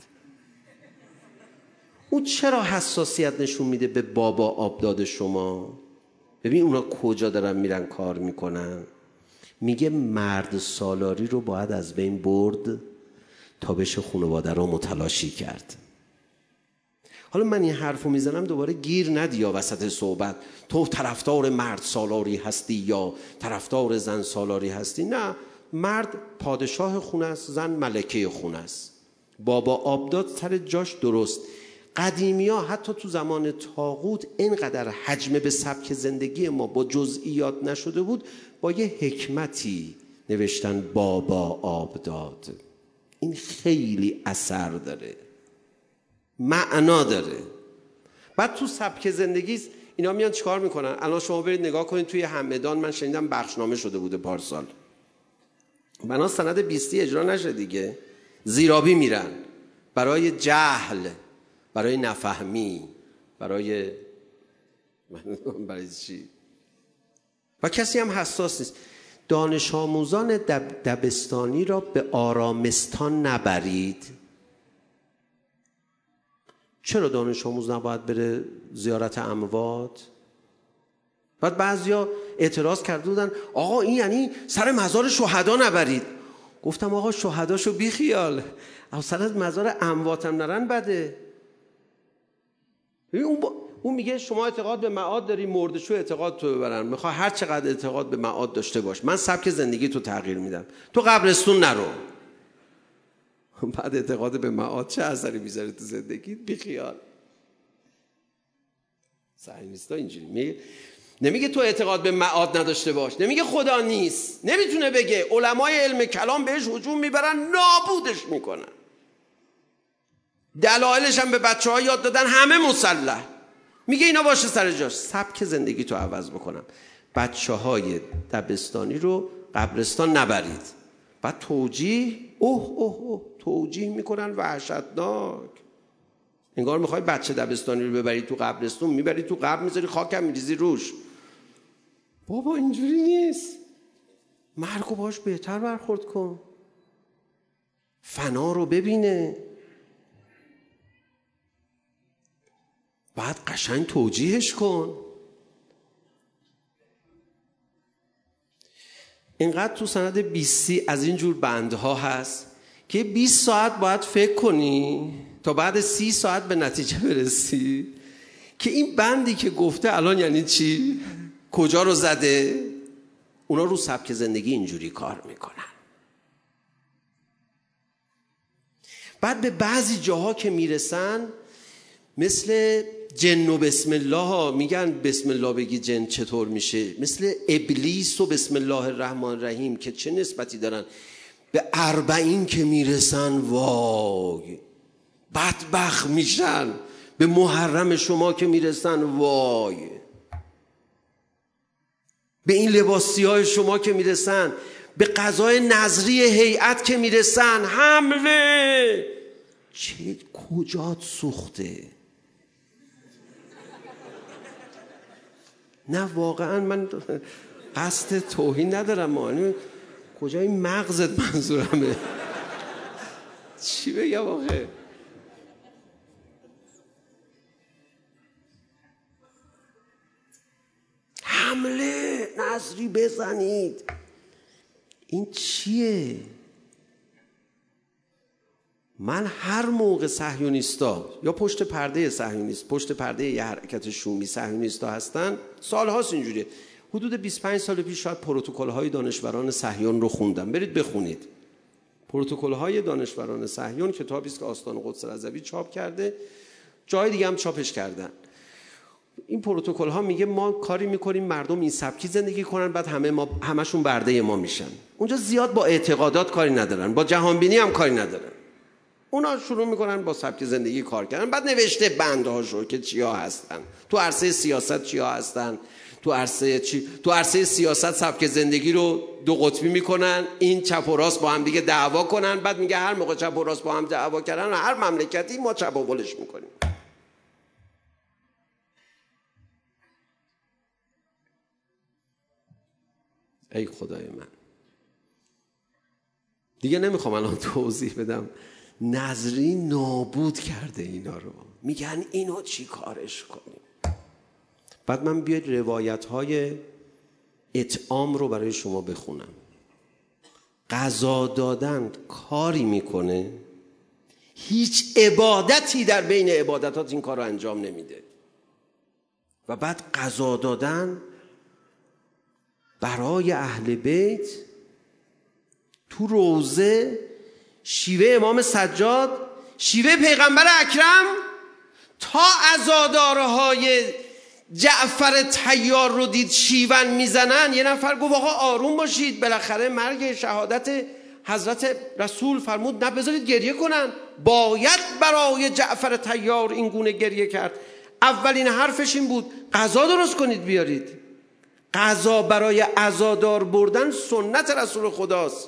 Speaker 1: او چرا حساسیت نشون میده به بابا آب داد شما؟ ببین اونا کجا دارن میرن کار میکنن. میگه مرد سالاری رو باید از بین برد تا بشه خانواده رو متلاشی کرد. حالا من این حرفو میزنم دوباره گیر ندی یا وسط صحبت تو طرفدار مرد سالاری هستی یا طرفدار زن سالاری هستی. نه، مرد پادشاه خونه است، زن ملکه خونه است. بابا آبداد سر جاش درست. قدیمی ها حتی تو زمان طاغوت اینقدر حجم به سبک زندگی ما با جزئیات نشده بود، با یه حکمتی نوشتن بابا آبداد. این خیلی اثر داره، معنا داره. بعد تو سبک زندگی اینا میان چیکار میکنن؟ الان شما برید نگاه کنید توی همدان، من شنیدم بخشنامه شده بوده پارسال، بنا سند بیستی اجرا نشه دیگه، زیرابی میرن برای جهل، برای نفهمی، برای برای چی؟ و کسی هم حساس نیست. دانش آموزان دب... دبستانی را به آرامستان نبرید. چرا دانش آموز نباید بره زیارت اموات؟ بعد بعضیا اعتراض کرده بودن آقا این یعنی سر مزار شهدا نبرید. گفتم آقا شهداشو بی خیال، او سر مزار امواتم نرن بده. اون, با... اون میگه شما اعتقاد به معاد داری، مردشو اعتقاد تو ببرن. میخوای هر چقدر اعتقاد به معاد داشته باش، من سبک زندگی تو تغییر میدم، تو قبرستون نرو. بعد اعتقاد به معاد چه اثری میذاره تو زندگی؟ بی خیال. صهیونیستا اینجوری میگه، نمیگه تو اعتقاد به معاد نداشته باش، نمیگه خدا نیست، نمیتونه بگه، علمای علم کلام بهش هجوم میبرن، نابودش میکنن، دلایلش هم به بچه ها یاد دادن، همه مسلح. میگه اینا باشه سر جاش. سبک زندگی تو عوض بکنم، بچه های دبستانی رو قبرستان نبرید. بعد توجیه، اوه اوه اوه توجیه میکنن وحشتناک. انگار میخوای بچه دبستانی رو ببری تو قبرستون، میبری تو قبر، میذاری خاکم میریزی روش. بابا اینجوری نیست. مرگو باش بهتر برخورد کن، فنا رو ببینه، بعد قشنگ توجیهش کن. اینقدر تو سند بیستی از این جور بندها هست که بیست ساعت باید فکر کنی تا بعد سی ساعت به نتیجه برسی که این بندی که گفته الان یعنی چی، کجا رو زده. اونا رو سبک زندگی اینجوری کار میکنن. بعد به بعضی جاها که میرسن، مثل جن و بسم الله ها، میگن بسم الله بگی جن چطور میشه، مثل ابلیس و بسم الله الرحمن الرحیم که چه نسبتی دارن. به اربعین که میرسن وای بدبخت میشن، به محرم شما که میرسن وای، به این لباسی های شما که میرسن، به قضای نظری هیئت که میرسن، حمله. چه کجات سوخته؟ نه واقعا من قصد توهین ندارم، ما کجای مغزت منظورمه. چی بگم آخه؟ حمله نظری بزنید، این چیه؟ من هر موقع صهیونیستا یا پشت پرده صهیونیست، پشت پرده یه حرکت شومی صهیونیستا هستن، سالهاست اینجوریه. حدود بیست و پنج سال پیش شاید پروتکل‌های دانشوران صهیون رو خوندم، برید بخونید. پروتکل‌های دانشوران صهیون کتابی است که آستان قدس رضوی چاپ کرده، جای دیگه هم چاپش کردن. این پروتکل‌ها میگه ما کاری میکنیم مردم این سبکی زندگی کنن، بعد همه ما همشون برده ما میشن. اونجا زیاد با اعتقادات کاری ندارن، با جهانبینی هم کاری ندارن. اونا شروع میکنن با سبک زندگی کار کردن، بعد نوشته بندهاشو که چیا هستن، تو عرصه سیاست چیا هستن، تو عرصه چی، تو عرصه سیاست سبک زندگی رو دو قطبی میکنن، این چپ و راست با هم دیگه دعوا کنن، بعد میگه هر موقع چپ و راست با هم دعوا کردن هر مملکتی ما چپ و ولش میکنیم. ای خدای من، دیگه نمیخوام الان توضیح بدم. نظری نابود کرده اینا رو، میگن اینو چی کارش کنیم. بعد من بیاید روایت های اطعام رو برای شما بخونم. قضا دادن کاری میکنه، هیچ عبادتی در بین عبادتات این کار رو انجام نمیده. و بعد قضا دادن برای اهل بیت تو روزه، شیوه امام سجاد، شیوه پیغمبر اکرم، تا عزادارهای جعفر طیار رو دید شیون میزنن، یه نفر گفت آقا آروم باشید، بالاخره مرگ شهادت حضرت رسول فرمود نه بذارید گریه کنن، باید برای جعفر طیار این گونه گریه کرد. اولین حرفش این بود قضا درست کنید بیارید. قضا برای عزادار بردن سنت رسول خداست،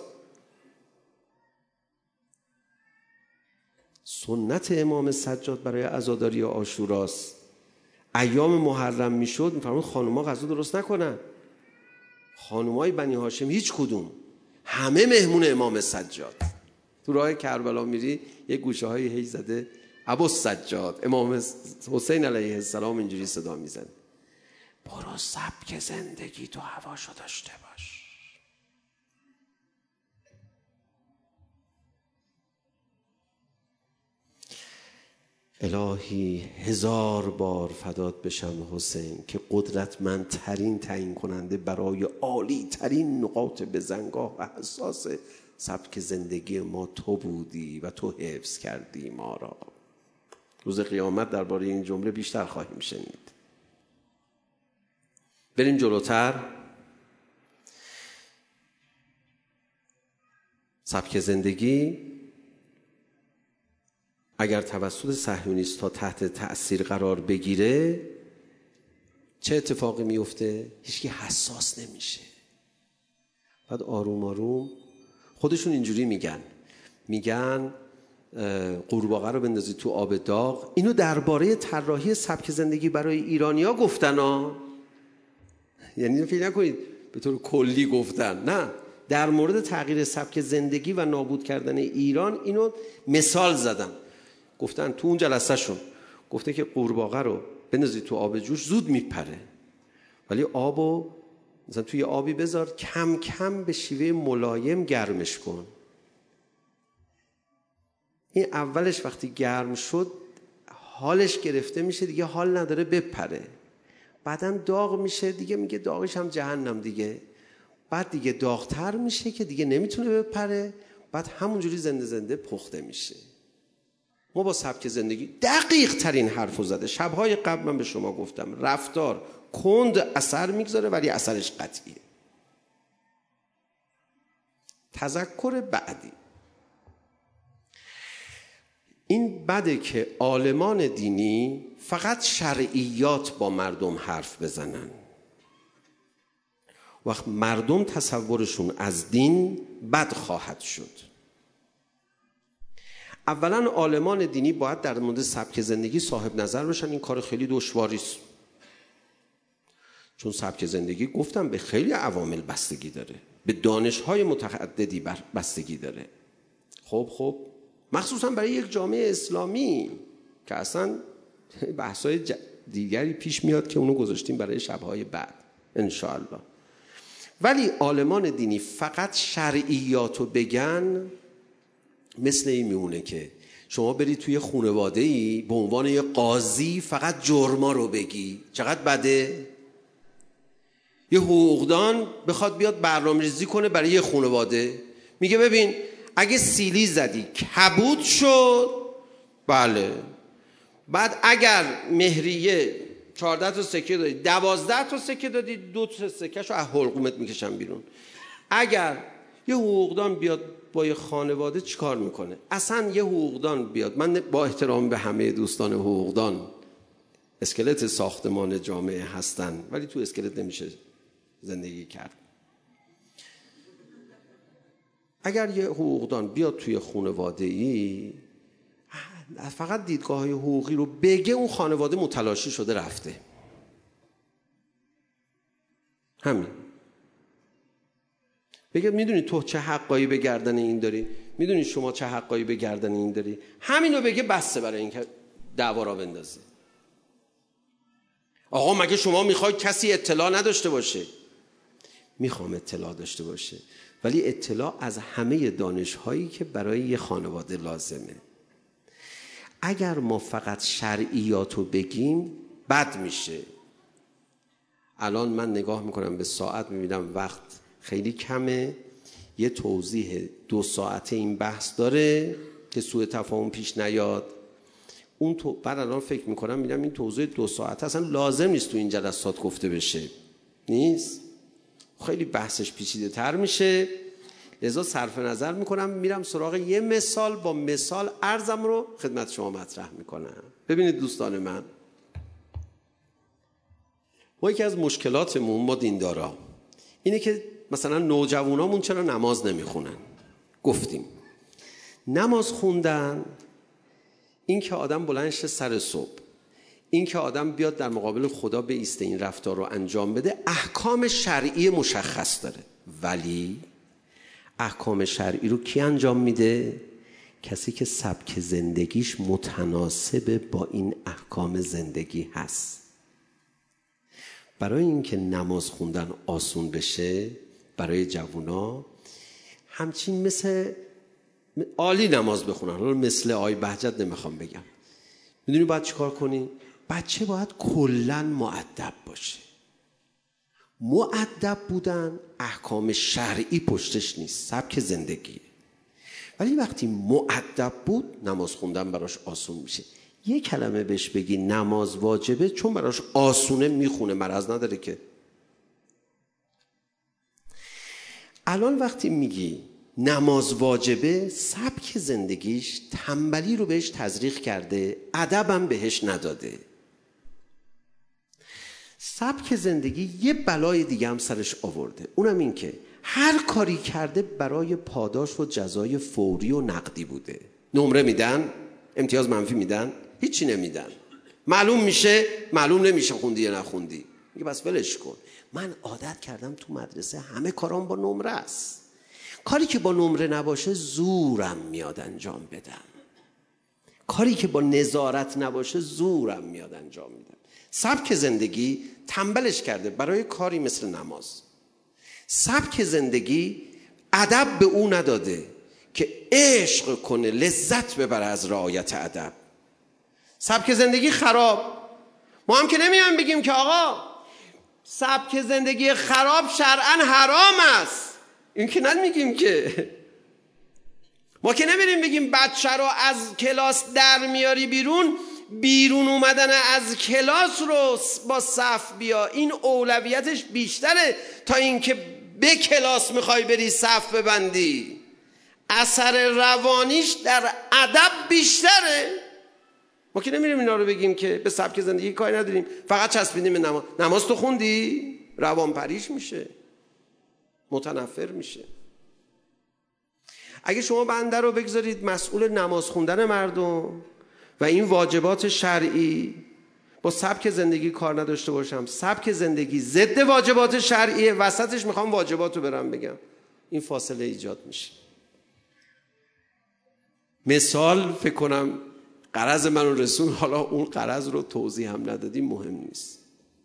Speaker 1: سنت امام سجاد برای عزاداری عاشوراست. ایام محرم میشد میفرمود خانوما غذا درست نکنن، خانومای بنی هاشم هیچ کدوم، همه مهمون امام سجاد. تو راه کربلا میری یه گوشه های هی زده ابو سجاد، امام حسین علیه السلام اینجوری صدا میزنه برو سبک زندگی تو هواشو داشته باش. الهی هزار بار فدات بشم حسین که قدرتمندترین تعیین کننده برای عالی ترین نقاط بزنگاه و حساس سبک زندگی ما تو بودی و تو حفظ کردی ما را. روز قیامت درباره این جمله بیشتر خواهیم شنید. بریم جلوتر. سبک زندگی اگر توسط صهیونیست‌ها تحت تأثیر قرار بگیره چه اتفاقی میفته؟ هیچکی حساس نمیشه. بعد آروم آروم خودشون اینجوری میگن میگن قورباغه رو بندازید تو آب داغ. اینو درباره طراحی سبک زندگی برای ایرانیا گفتن ها، یعنی فکر نکنید به طور کلی گفتن، نه، در مورد تغییر سبک زندگی و نابود کردن ایران اینو مثال زدن. گفتن تو اون جلسه شون گفته که قورباغه رو بندازید تو آب جوش زود میپره، ولی آبو مثلا توی آبی بذار کم کم به شیوه ملایم گرمش کن. این اولش وقتی گرم شد حالش گرفته میشه دیگه، حال نداره بپره. بعدم داغ میشه دیگه، میگه داغش هم جهنم دیگه. بعد دیگه داغتر میشه که دیگه نمیتونه بپره، بعد همونجوری زنده زنده پخته میشه. ما با سبک زندگی دقیق ترین حرفو زده. شبهای قبل من به شما گفتم رفتار کند اثر میگذاره ولی اثرش قطعیه. تذکر بعدی این بده که عالمان دینی فقط شرعیات با مردم حرف بزنن. وقت مردم تصورشون از دین بد خواهد شد. اولا عالمان دینی باید در مورد سبک زندگی صاحب نظر باشن. این کار خیلی دشواری است، چون سبک زندگی گفتم به خیلی عوامل بستگی داره، به دانش‌های متعددی بستگی داره. خب خب مخصوصا برای یک جامعه اسلامی که اصلا بحث‌های دیگری پیش میاد که اونو گذاشتیم برای شب‌های بعد انشاءالله. ولی عالمان دینی فقط شرعیاتو بگن مثل این میمونه که شما برید توی خانواده‌ای به عنوان یه قاضی فقط جرما رو بگی. چقدر بده؟ یه حقوقدان بخواد بیاد برنامه‌ریزی کنه برای یه خانواده، میگه ببین اگه سیلی زدی کبود شد، بله، بعد اگر مهریه چهارده تا سکه دادی، دوازده تا سکه دادی، دو تا سکه‌شو از حلقومت میکشن بیرون. اگر یه حقوقدان بیاد با یه خانواده چیکار میکنه؟ اصلا یه حقوقدان بیاد، من با احترام به همه دوستان حقوقدان، اسکلت ساختمان جامعه هستن ولی تو اسکلت نمیشه زندگی کرد. اگر یه حقوقدان بیاد توی خانواده‌ای فقط دیدگاه‌های حقوقی رو بگه، اون خانواده متلاشی شده رفته. همین. بگه میدونی تو چه حقایی به گردن این داری، میدونی شما چه حقایی به گردن این داری، همین رو بگه بسته برای این که دعوا را بندازه. آقا مگه شما میخوای کسی اطلاع نداشته باشه؟ میخوام اطلاع داشته باشه. ولی اطلاع از همه دانش‌هایی که برای یه خانواده لازمه. اگر ما فقط شرعیاتو بگیم بد میشه. الان من نگاه میکنم به ساعت، میبینم وقت خیلی کمه. یه توضیح دو ساعته این بحث داره که سوء تفاهم پیش نیاد. اون تو بعد الان فکر میکنم میگم این توضیح دو ساعته اصلا لازم نیست تو این جلسات گفته بشه، نیست، خیلی بحثش پیچیده تر میشه. لذا صرف نظر میکنم میرم سراغ یه مثال، با مثال عرضم رو خدمت شما مطرح میکنم. ببینید دوستان من، ما یکی از مشکلاتمون ما دیندارا اینه که مثلا نوجوانامون چرا نماز نمیخونن. گفتیم نماز خوندن این که آدم بلند شه سر صبح، این که آدم بیاد در مقابل خدا بایسته، این رفتار رو انجام بده، احکام شرعی مشخص داره. ولی احکام شرعی رو کی انجام میده؟ کسی که سبک زندگیش متناسب با این احکام زندگی هست. برای اینکه نماز خوندن آسون بشه برای جوونا، همچین مثل عالی نماز بخونن، حالا مثل آی بهجت نمیخوام بگم، میدونی باید چیکار کنی؟ بچه باید کلن مؤدب باشه. مؤدب بودن احکام شرعی پشتش نیست، سبک زندگی. ولی وقتی مؤدب بود نماز خوندن براش آسون میشه. یه کلمه بهش بگی نماز واجبه، چون براش آسونه میخونه، مرض نداره که. الان وقتی میگی نماز واجبه، سبک زندگیش تنبلی رو بهش تزریق کرده، ادبم بهش نداده. سبک زندگی یه بلای دیگه هم سرش آورده، اونم این که هر کاری کرده برای پاداش و جزای فوری و نقدی بوده. نمره میدن، امتیاز منفی میدن، هیچی نمیدن، معلوم میشه معلوم نمیشه خوندی یا نخوندی، میگه بس ولش کن. من عادت کردم تو مدرسه همه کارام با نمره است، کاری که با نمره نباشه زورم میاد انجام بدم، کاری که با نظارت نباشه زورم میاد انجام میدم. سبک زندگی تنبلش کرده برای کاری مثل نماز. سبک زندگی ادب به او نداده که عشق کنه، لذت ببره از رعایت ادب. سبک زندگی خراب. ما هم که نمیایم بگیم که آقا سبک زندگی خراب شرعاً حرام است، این که نمیگیم که. ما که نمیریم بگیم بچه رو از کلاس در میاری بیرون، بیرون اومدن از کلاس رو با صف بیا، این اولویتش بیشتره تا اینکه به کلاس میخوای بری صف ببندی. اثر روانیش در ادب بیشتره. ما که نمیریم اینا رو بگیم که به سبک زندگی کاری نداریم، فقط چسبیدیم به نماز. نماز تو خوندی؟ روان پریش میشه، متنفر میشه. اگه شما بنده رو بگذارید مسئول نماز خوندن مردم و این واجبات شرعی، با سبک زندگی کار نداشته باشم، سبک زندگی ضد واجبات شرعیه، وسطش میخوام واجبات رو برم بگم، این فاصله ایجاد میشه. مثال فکر کنم غرض من رو رسون، حالا اون غرض رو توضیح هم ندادیم، مهم نیست.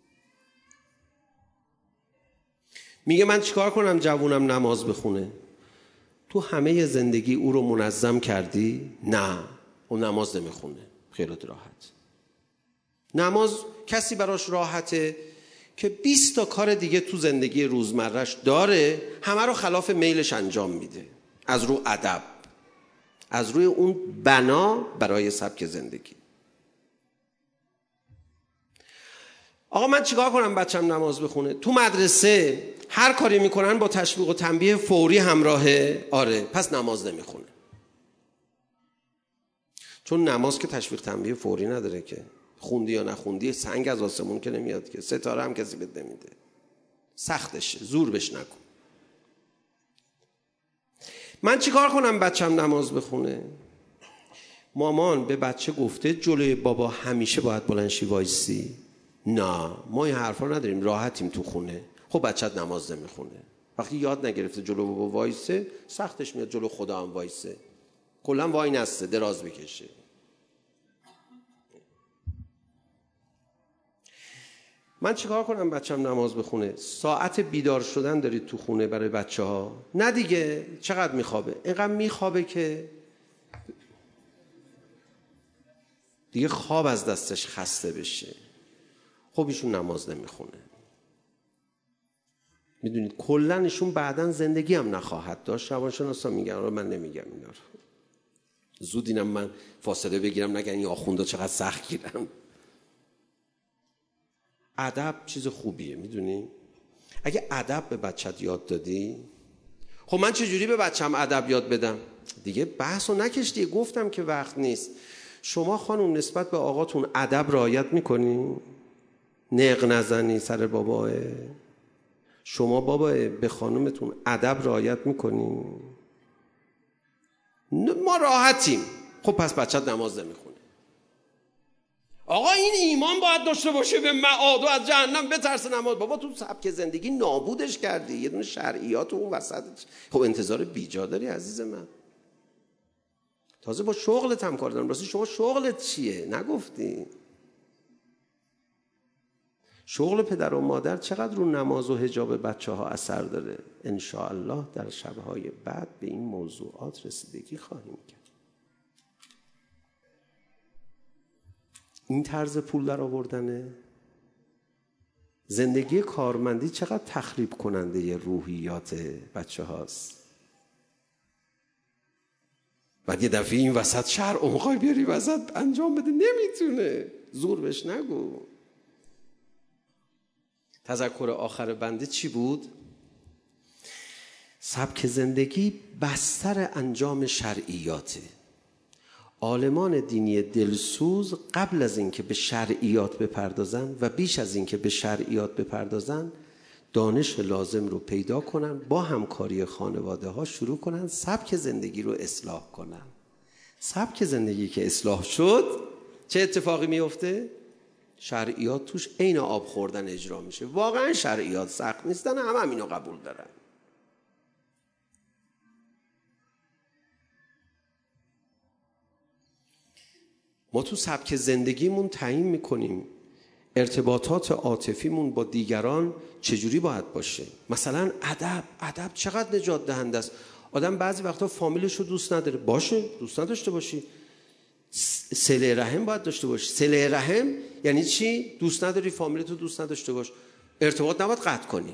Speaker 1: میگه من چیکار کنم جوونم نماز بخونه؟ تو همه زندگی او رو منظم کردی؟ نه، اون نماز نمیخونه. خیالت راحت. نماز کسی براش راحته که بیست تا کار دیگه تو زندگی روزمرهش داره، همه رو خلاف میلش انجام میده، از رو ادب، از روی اون بنا برای سبک زندگی. آقا من چیکار کنم بچم نماز بخونه؟ تو مدرسه هر کاری میکنن با تشویق و تنبیه فوری همراهه. آره، پس نماز نمیخونه. چون نماز که تشویق تنبیه فوری نداره که، خوندی یا نخوندی سنگ از آسمون که نمیاد که، ستاره هم کسی بهت نمیده، سختشه، زور بش نکن. من چیکار کنم بچم نماز بخونه؟ مامان به بچه گفته جلوی بابا همیشه باید بلند شی وایسی؟ نه، ما این حرفا نداریم، راحتیم تو خونه. خب بچت نماز نمیخونه. وقتی یاد نگرفته جلو بابا وایسه، سختش میاد جلو خدا هم وایسه، کلا وای نسته، دراز بکشه. من چیکار کنم بچم نماز بخونه؟ ساعت بیدار شدن دارید تو خونه برای بچه ها؟ نه دیگه. چقدر میخوابه؟ اینقدر میخوابه که دیگه خواب از دستش خسته بشه. خب ایشون نماز نمیخونه. میدونید کلن ایشون بعدن زندگی هم نخواهد داشت. روانشناسا میگن، رو من نمیگم اینا رو، زود اینم من فاصله بگیرم نگن این آخوندا چقدر سخت گیرن. ادب چیز خوبیه. میدونی اگه ادب به بچت یاد دادی، خب من چجوری به بچم ادب یاد بدم؟ دیگه بحثو نکش دیگه، گفتم که وقت نیست. شما خانم نسبت به آقاتون ادب رعایت میکنی؟ نق نزنی سر باباه؟ شما بابا به خانومتون ادب رعایت میکنی؟ ما راحتیم. خب پس بچت نماز نمیخونه. آقا این ایمان باید داشته باشه به معاد و از جهنم بترسه نماز. بابا تو سبک زندگی نابودش کردی، یه دونه شرعیات اون وسط. خب انتظار بیجا داری عزیز من؟ تازه با شغلت هم کار دارم. راستی شما شغلت چیه؟ نگفتی. شغل پدر و مادر چقدر رو نماز و حجاب بچه ها اثر داره؟ انشاءالله در شبهای بعد به این موضوعات رسیدگی خواهیم کرد. این طرز پول در آوردنه. زندگی کارمندی چقدر تخریب کننده ی روحیات بچه هاست. بعد یه دفعه این وسط شرع میخوای بیاری وسط انجام بده، نمیتونه. زور بهش نگو. تذکر آخر بنده چی بود؟ سبک زندگی بستر انجام شرعیاته. عالمان دینی دلسوز قبل از اینکه به شرعیات بپردازن و بیش از اینکه به شرعیات بپردازن، دانش لازم رو پیدا کنن، با همکاری خانواده ها شروع کنن سبک زندگی رو اصلاح کنن. سبک زندگی که اصلاح شد چه اتفاقی میفته؟ شرعیات توش عین آب خوردن اجرا میشه. واقعا شرعیات سخت نیستن، همه هم اینو قبول دارن. ما تو سبک زندگیمون تعیین میکنیم ارتباطات عاطفیمون با دیگران چجوری باید باشه. مثلا ادب. ادب چقدر نجات دهنده است. آدم بعضی وقتا فامیلش رو دوست نداره، باشه، دوست نداشته باشی. صله رحم باید داشته باشی. صله رحم یعنی چی؟ دوست نداری فامیلتو دوست نداشته باش، ارتباط نباید قطع کنی.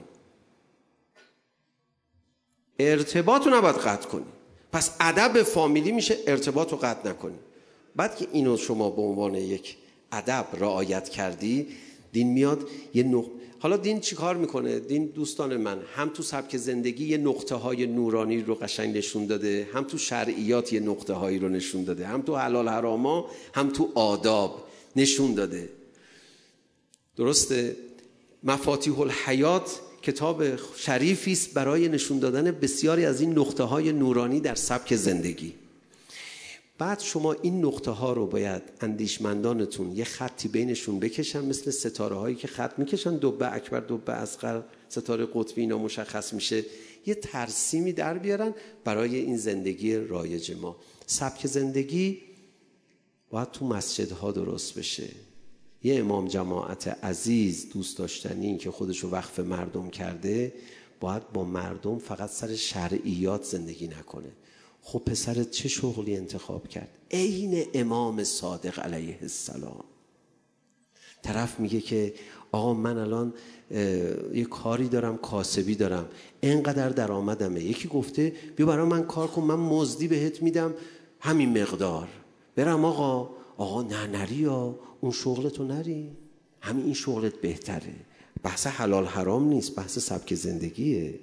Speaker 1: ارتباطو نباید قطع کنی. پس ادب فامیلی میشه ارتباط رو قطع نکنی. بعد که اینو شما به عنوان یک ادب رعایت کردی، دین میاد یه نق... حالا دین چی کار میکنه؟ دین دوستان من هم تو سبک زندگی یه نقطه های نورانی رو قشنگ نشون داده، هم تو شرعیات یه نقطه هایی رو نشون داده، هم تو حلال حراما، هم تو آداب نشون داده. درسته؟ مفاتیح الحیات کتاب شریفی است برای نشون دادن بسیاری از این نقطه های نورانی در سبک زندگی. بعد شما این نقطه ها رو باید اندیشمندانتون یه خطی بینشون بکشن، مثل ستاره هایی که خط میکشن، دبه اکبر، دبه اصغر، ستاره قطبی، اینا مشخص میشه، یه ترسیمی در بیارن برای این زندگی رایج ما. سبک زندگی باید تو مسجدها درست بشه. یه امام جماعت عزیز دوست داشتنی که خودشو وقف مردم کرده، باید با مردم فقط سر شرعیات زندگی نکنه. خب پسرت چه شغلی انتخاب کرد؟ عین امام صادق علیه السلام. طرف میگه که آقا من الان یه کاری دارم، کاسبی دارم، اینقدر درآمدمه. یکی گفته بیا برای من کار کن، من مزدی بهت میدم همین مقدار. برم آقا. آقا نه نری، یا اون شغلتو نری، همین این شغلت بهتره. بحث حلال حرام نیست، بحث سبک زندگیه.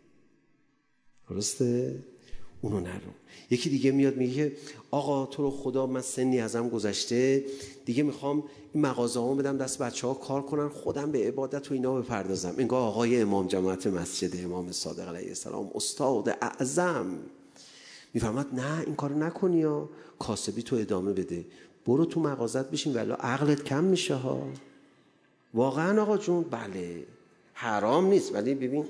Speaker 1: درسته؟ اونو نرو. یکی دیگه میاد میگه آقا تو رو خدا من سنی ازم گذشته، دیگه میخوام این مغازه ها بدم دست بچه ها کار کنن، خودم به عبادت و اینا بپردازم. انگار آقای امام جماعت مسجد، امام صادق علیه السلام، استاد اعظم، میفرماد نه این کارو نکنی، یا کاسبی تو ادامه بده، برو تو مغازت بشین ولی عقلت کم میشه ها. واقعا آقا جون بله حرام نیست، ولی ببین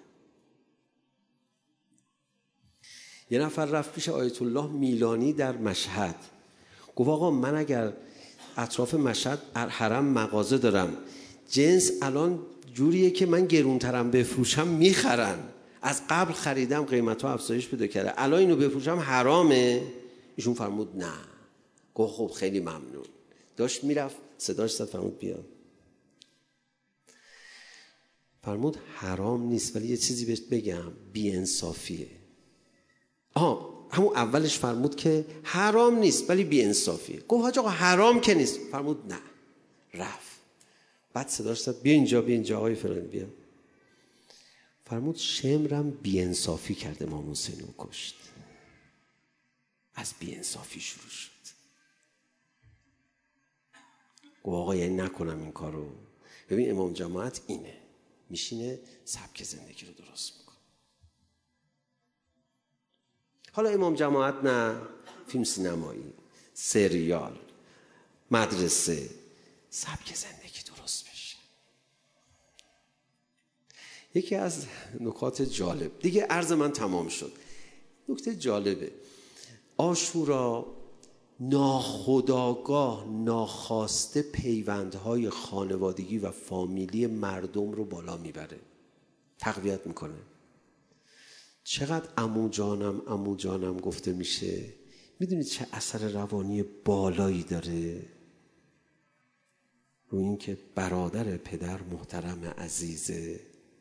Speaker 1: یه نفر رفت پیش آیت الله میلانی در مشهد، گفت آقا من اگر اطراف مشهد حرم مغازه دارم، جنس الان جوریه که من گرونترم بفروشم میخرن. از قبل خریدم قیمتها افزایش پیدا کرده، الان اینو بفروشم حرامه. ایشون فرمود نه. گفت خب خیلی ممنون. داشت میرفت صداش زد فرمود بیا. فرمود حرام نیست ولی یه چیزی بهت بگم، بی انصافیه. آها همون اولش فرمود که حرام نیست ولی بی انصافیه. گفت حاج آقا حرام که نیست. فرمود نه. رفت. بعد صداش زد بیا اینجا، بیا اینجا آقای فلانی بیا. فرمود شمرم بی انصافی کرده، امام حسین رو کشت. از بی انصافی شروع شد. گفت آقا یعنی نکنم این کارو. ببین امام جماعت اینه، میشینه سبک زندگی رو درست میکنه. حالا امام جماعت نه، فیلم سینمایی، سریال، مدرسه، سبک زندگی درست بشه. یکی از نکات جالب دیگه، عرض من تمام شد. نکته جالبه، عاشورا ناخودآگاه ناخواسته پیوندهای خانوادگی و فامیلی مردم رو بالا میبره، تقویت میکنه. چقدر عمو جانم عمو جانم گفته میشه، میدونید چه اثر روانی بالایی داره رو این که برادر پدر محترم عزیزه.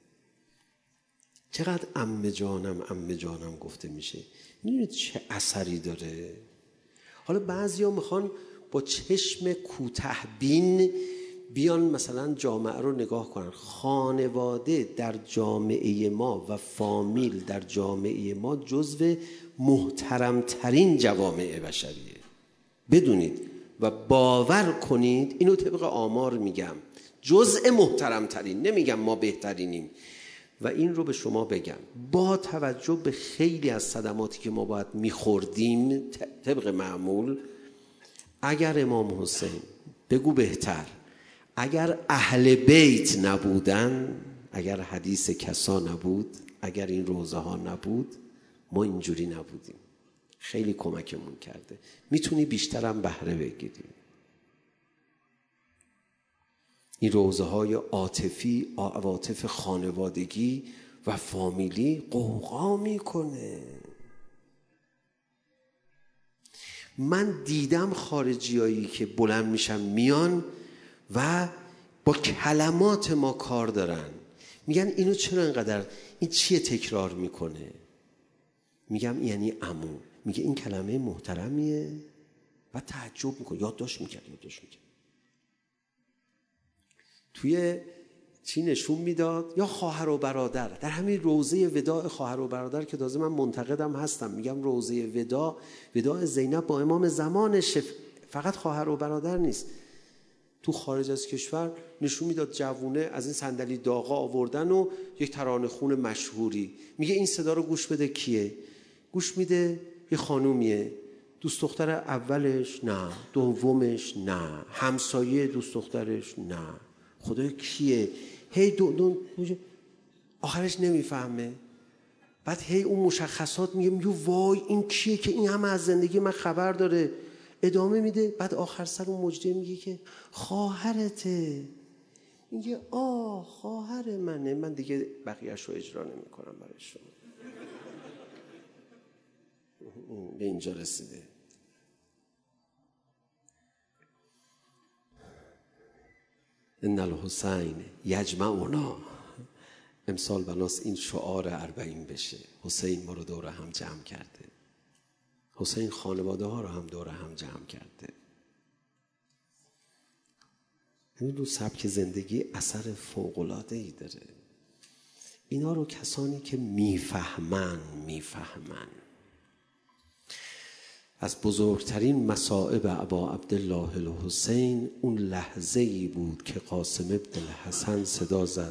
Speaker 1: چقدر عمه جانم عمه جانم گفته میشه، میدونید چه اثری داره. حالا بعضیا میخوان با چشم کوتاه‌بین بیان مثلا جامعه رو نگاه کنن. خانواده در جامعه ما و فامیل در جامعه ما جزو محترمترین جوامع بشریه. بدونید و باور کنید، اینو طبق آمار میگم، جزء محترمترین، نمیگم ما بهترینیم. و این رو به شما بگم با توجه به خیلی از صدماتی که ما باید میخوردیم طبق معمول، اگر امام حسین بگو بهتر، اگر اهل بیت نبودن، اگر حدیث کسا نبود، اگر این روزه ها نبود، ما اینجوری نبودیم. خیلی کمکمون کرده، میتونی بیشترم بهره بگیریم. این روزه های عاطفی، عواطف خانوادگی و فامیلی قوقا میکنه. من دیدم خارجیایی که بلند میشن میان و با کلمات ما کار دارن، میگن اینو چرا اینقدر، این چیه تکرار میکنه؟ میگم یعنی عمو. میگه این کلمه محترمیه و تعجب میکنه. یادداشت میکرد یادداشت میکرد توی چی نشون میداد، یا خواهر و برادر. در همین روزه وداع خواهر و برادر که تازه من منتقدم هستم، میگم روزه وداع، وداع زینب با امام زمانش، فقط خواهر و برادر نیست. تو خارج از کشور نشون میداد جوونه از این صندلی داغا آوردن و یک ترانه خون مشهوری، میگه این صدا رو گوش بده کیه؟ گوش میده یه خانومیه، دوست دختر اولش نه، دومش نه، همسایه دوست دخترش نه، خدای کیه؟ هی دو دو آخرش نمیفهمه. بعد هی اون مشخصات میگه میگه وای این کیه که این همه از زندگی من خبر داره. ادامه میده، بعد آخر سر اون مجری میگه که خواهرته. میگه آه خواهر منه، من دیگه بقیه‌اش رو اجرا نمی کنم برای شما. به اینجا رسیده. ان الحسین یجمعنا. امسال بناس این شعار اربعین بشه، حسین ما رو دور هم جمع کرده، حسین خانواده ها رو هم دور هم جمع کرده. این رو سبک زندگی اثر فوق‌العاده‌ای داره. اینا رو کسانی که میفهمن میفهمن. از بزرگترین مصائب ابا عبدالله الحسین اون لحظه ای بود که قاسم ابن الحسن صدا زد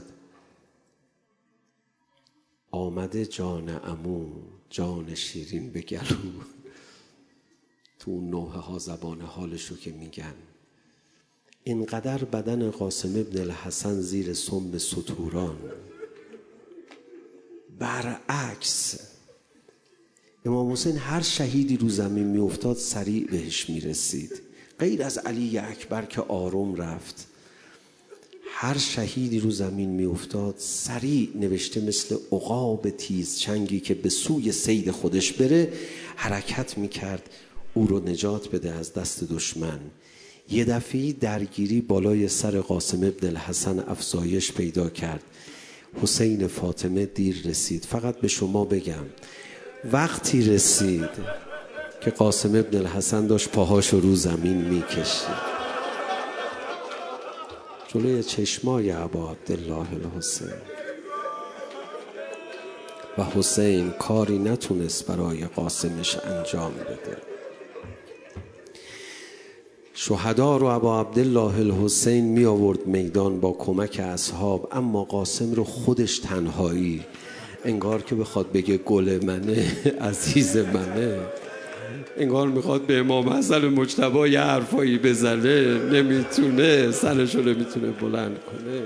Speaker 1: آمده جان عمو جان شیرین به گلو. تو اون نوحه ها زبان حالشو که میگن، اینقدر بدن قاسم ابن الحسن زیر سم ستوران. برعکس امام حسین هر شهیدی رو زمین می افتاد سریع بهش می رسید، غیر از علی اکبر که آروم رفت. هر شهیدی رو زمین می افتاد سریع نوشته مثل عقاب تیز چنگی که به سوی صید خودش بره حرکت می کرد او رو نجات بده از دست دشمن. یه دفعی درگیری بالای سر قاسم ابن الحسن افزایش پیدا کرد. حسین فاطمه دیر رسید. فقط به شما بگم وقتی رسید که قاسم ابن الحسن داشت پاهاشو رو زمین میکشید جلوی چشمای ابا عبدالله الحسین، و حسین کاری نتونست برای قاسمش انجام بده. شهدا رو ابا عبدالله الحسین می آورد میدان با کمک اصحاب، اما قاسم رو خودش تنهایی، انگار که بخواد بگه گل منه، عزیز منه، انگار میخواد به امام حسن مجتبی یه حرفایی بزنه، نمیتونه، سرشو نمیتونه بلند کنه.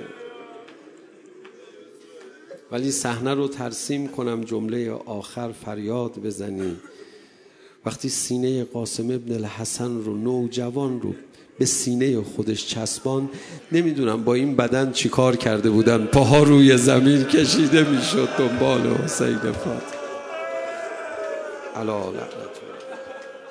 Speaker 1: ولی صحنه رو ترسیم کنم جمله آخر فریاد بزنی. وقتی سینه قاسم ابن الحسن رو، نوجوان رو، به سینه خودش چسبان، نمیدونم با این بدن چی کار کرده بودن، پاها روی زمین کشیده میشد دنبال حسین فاطمه علی لعنت الله.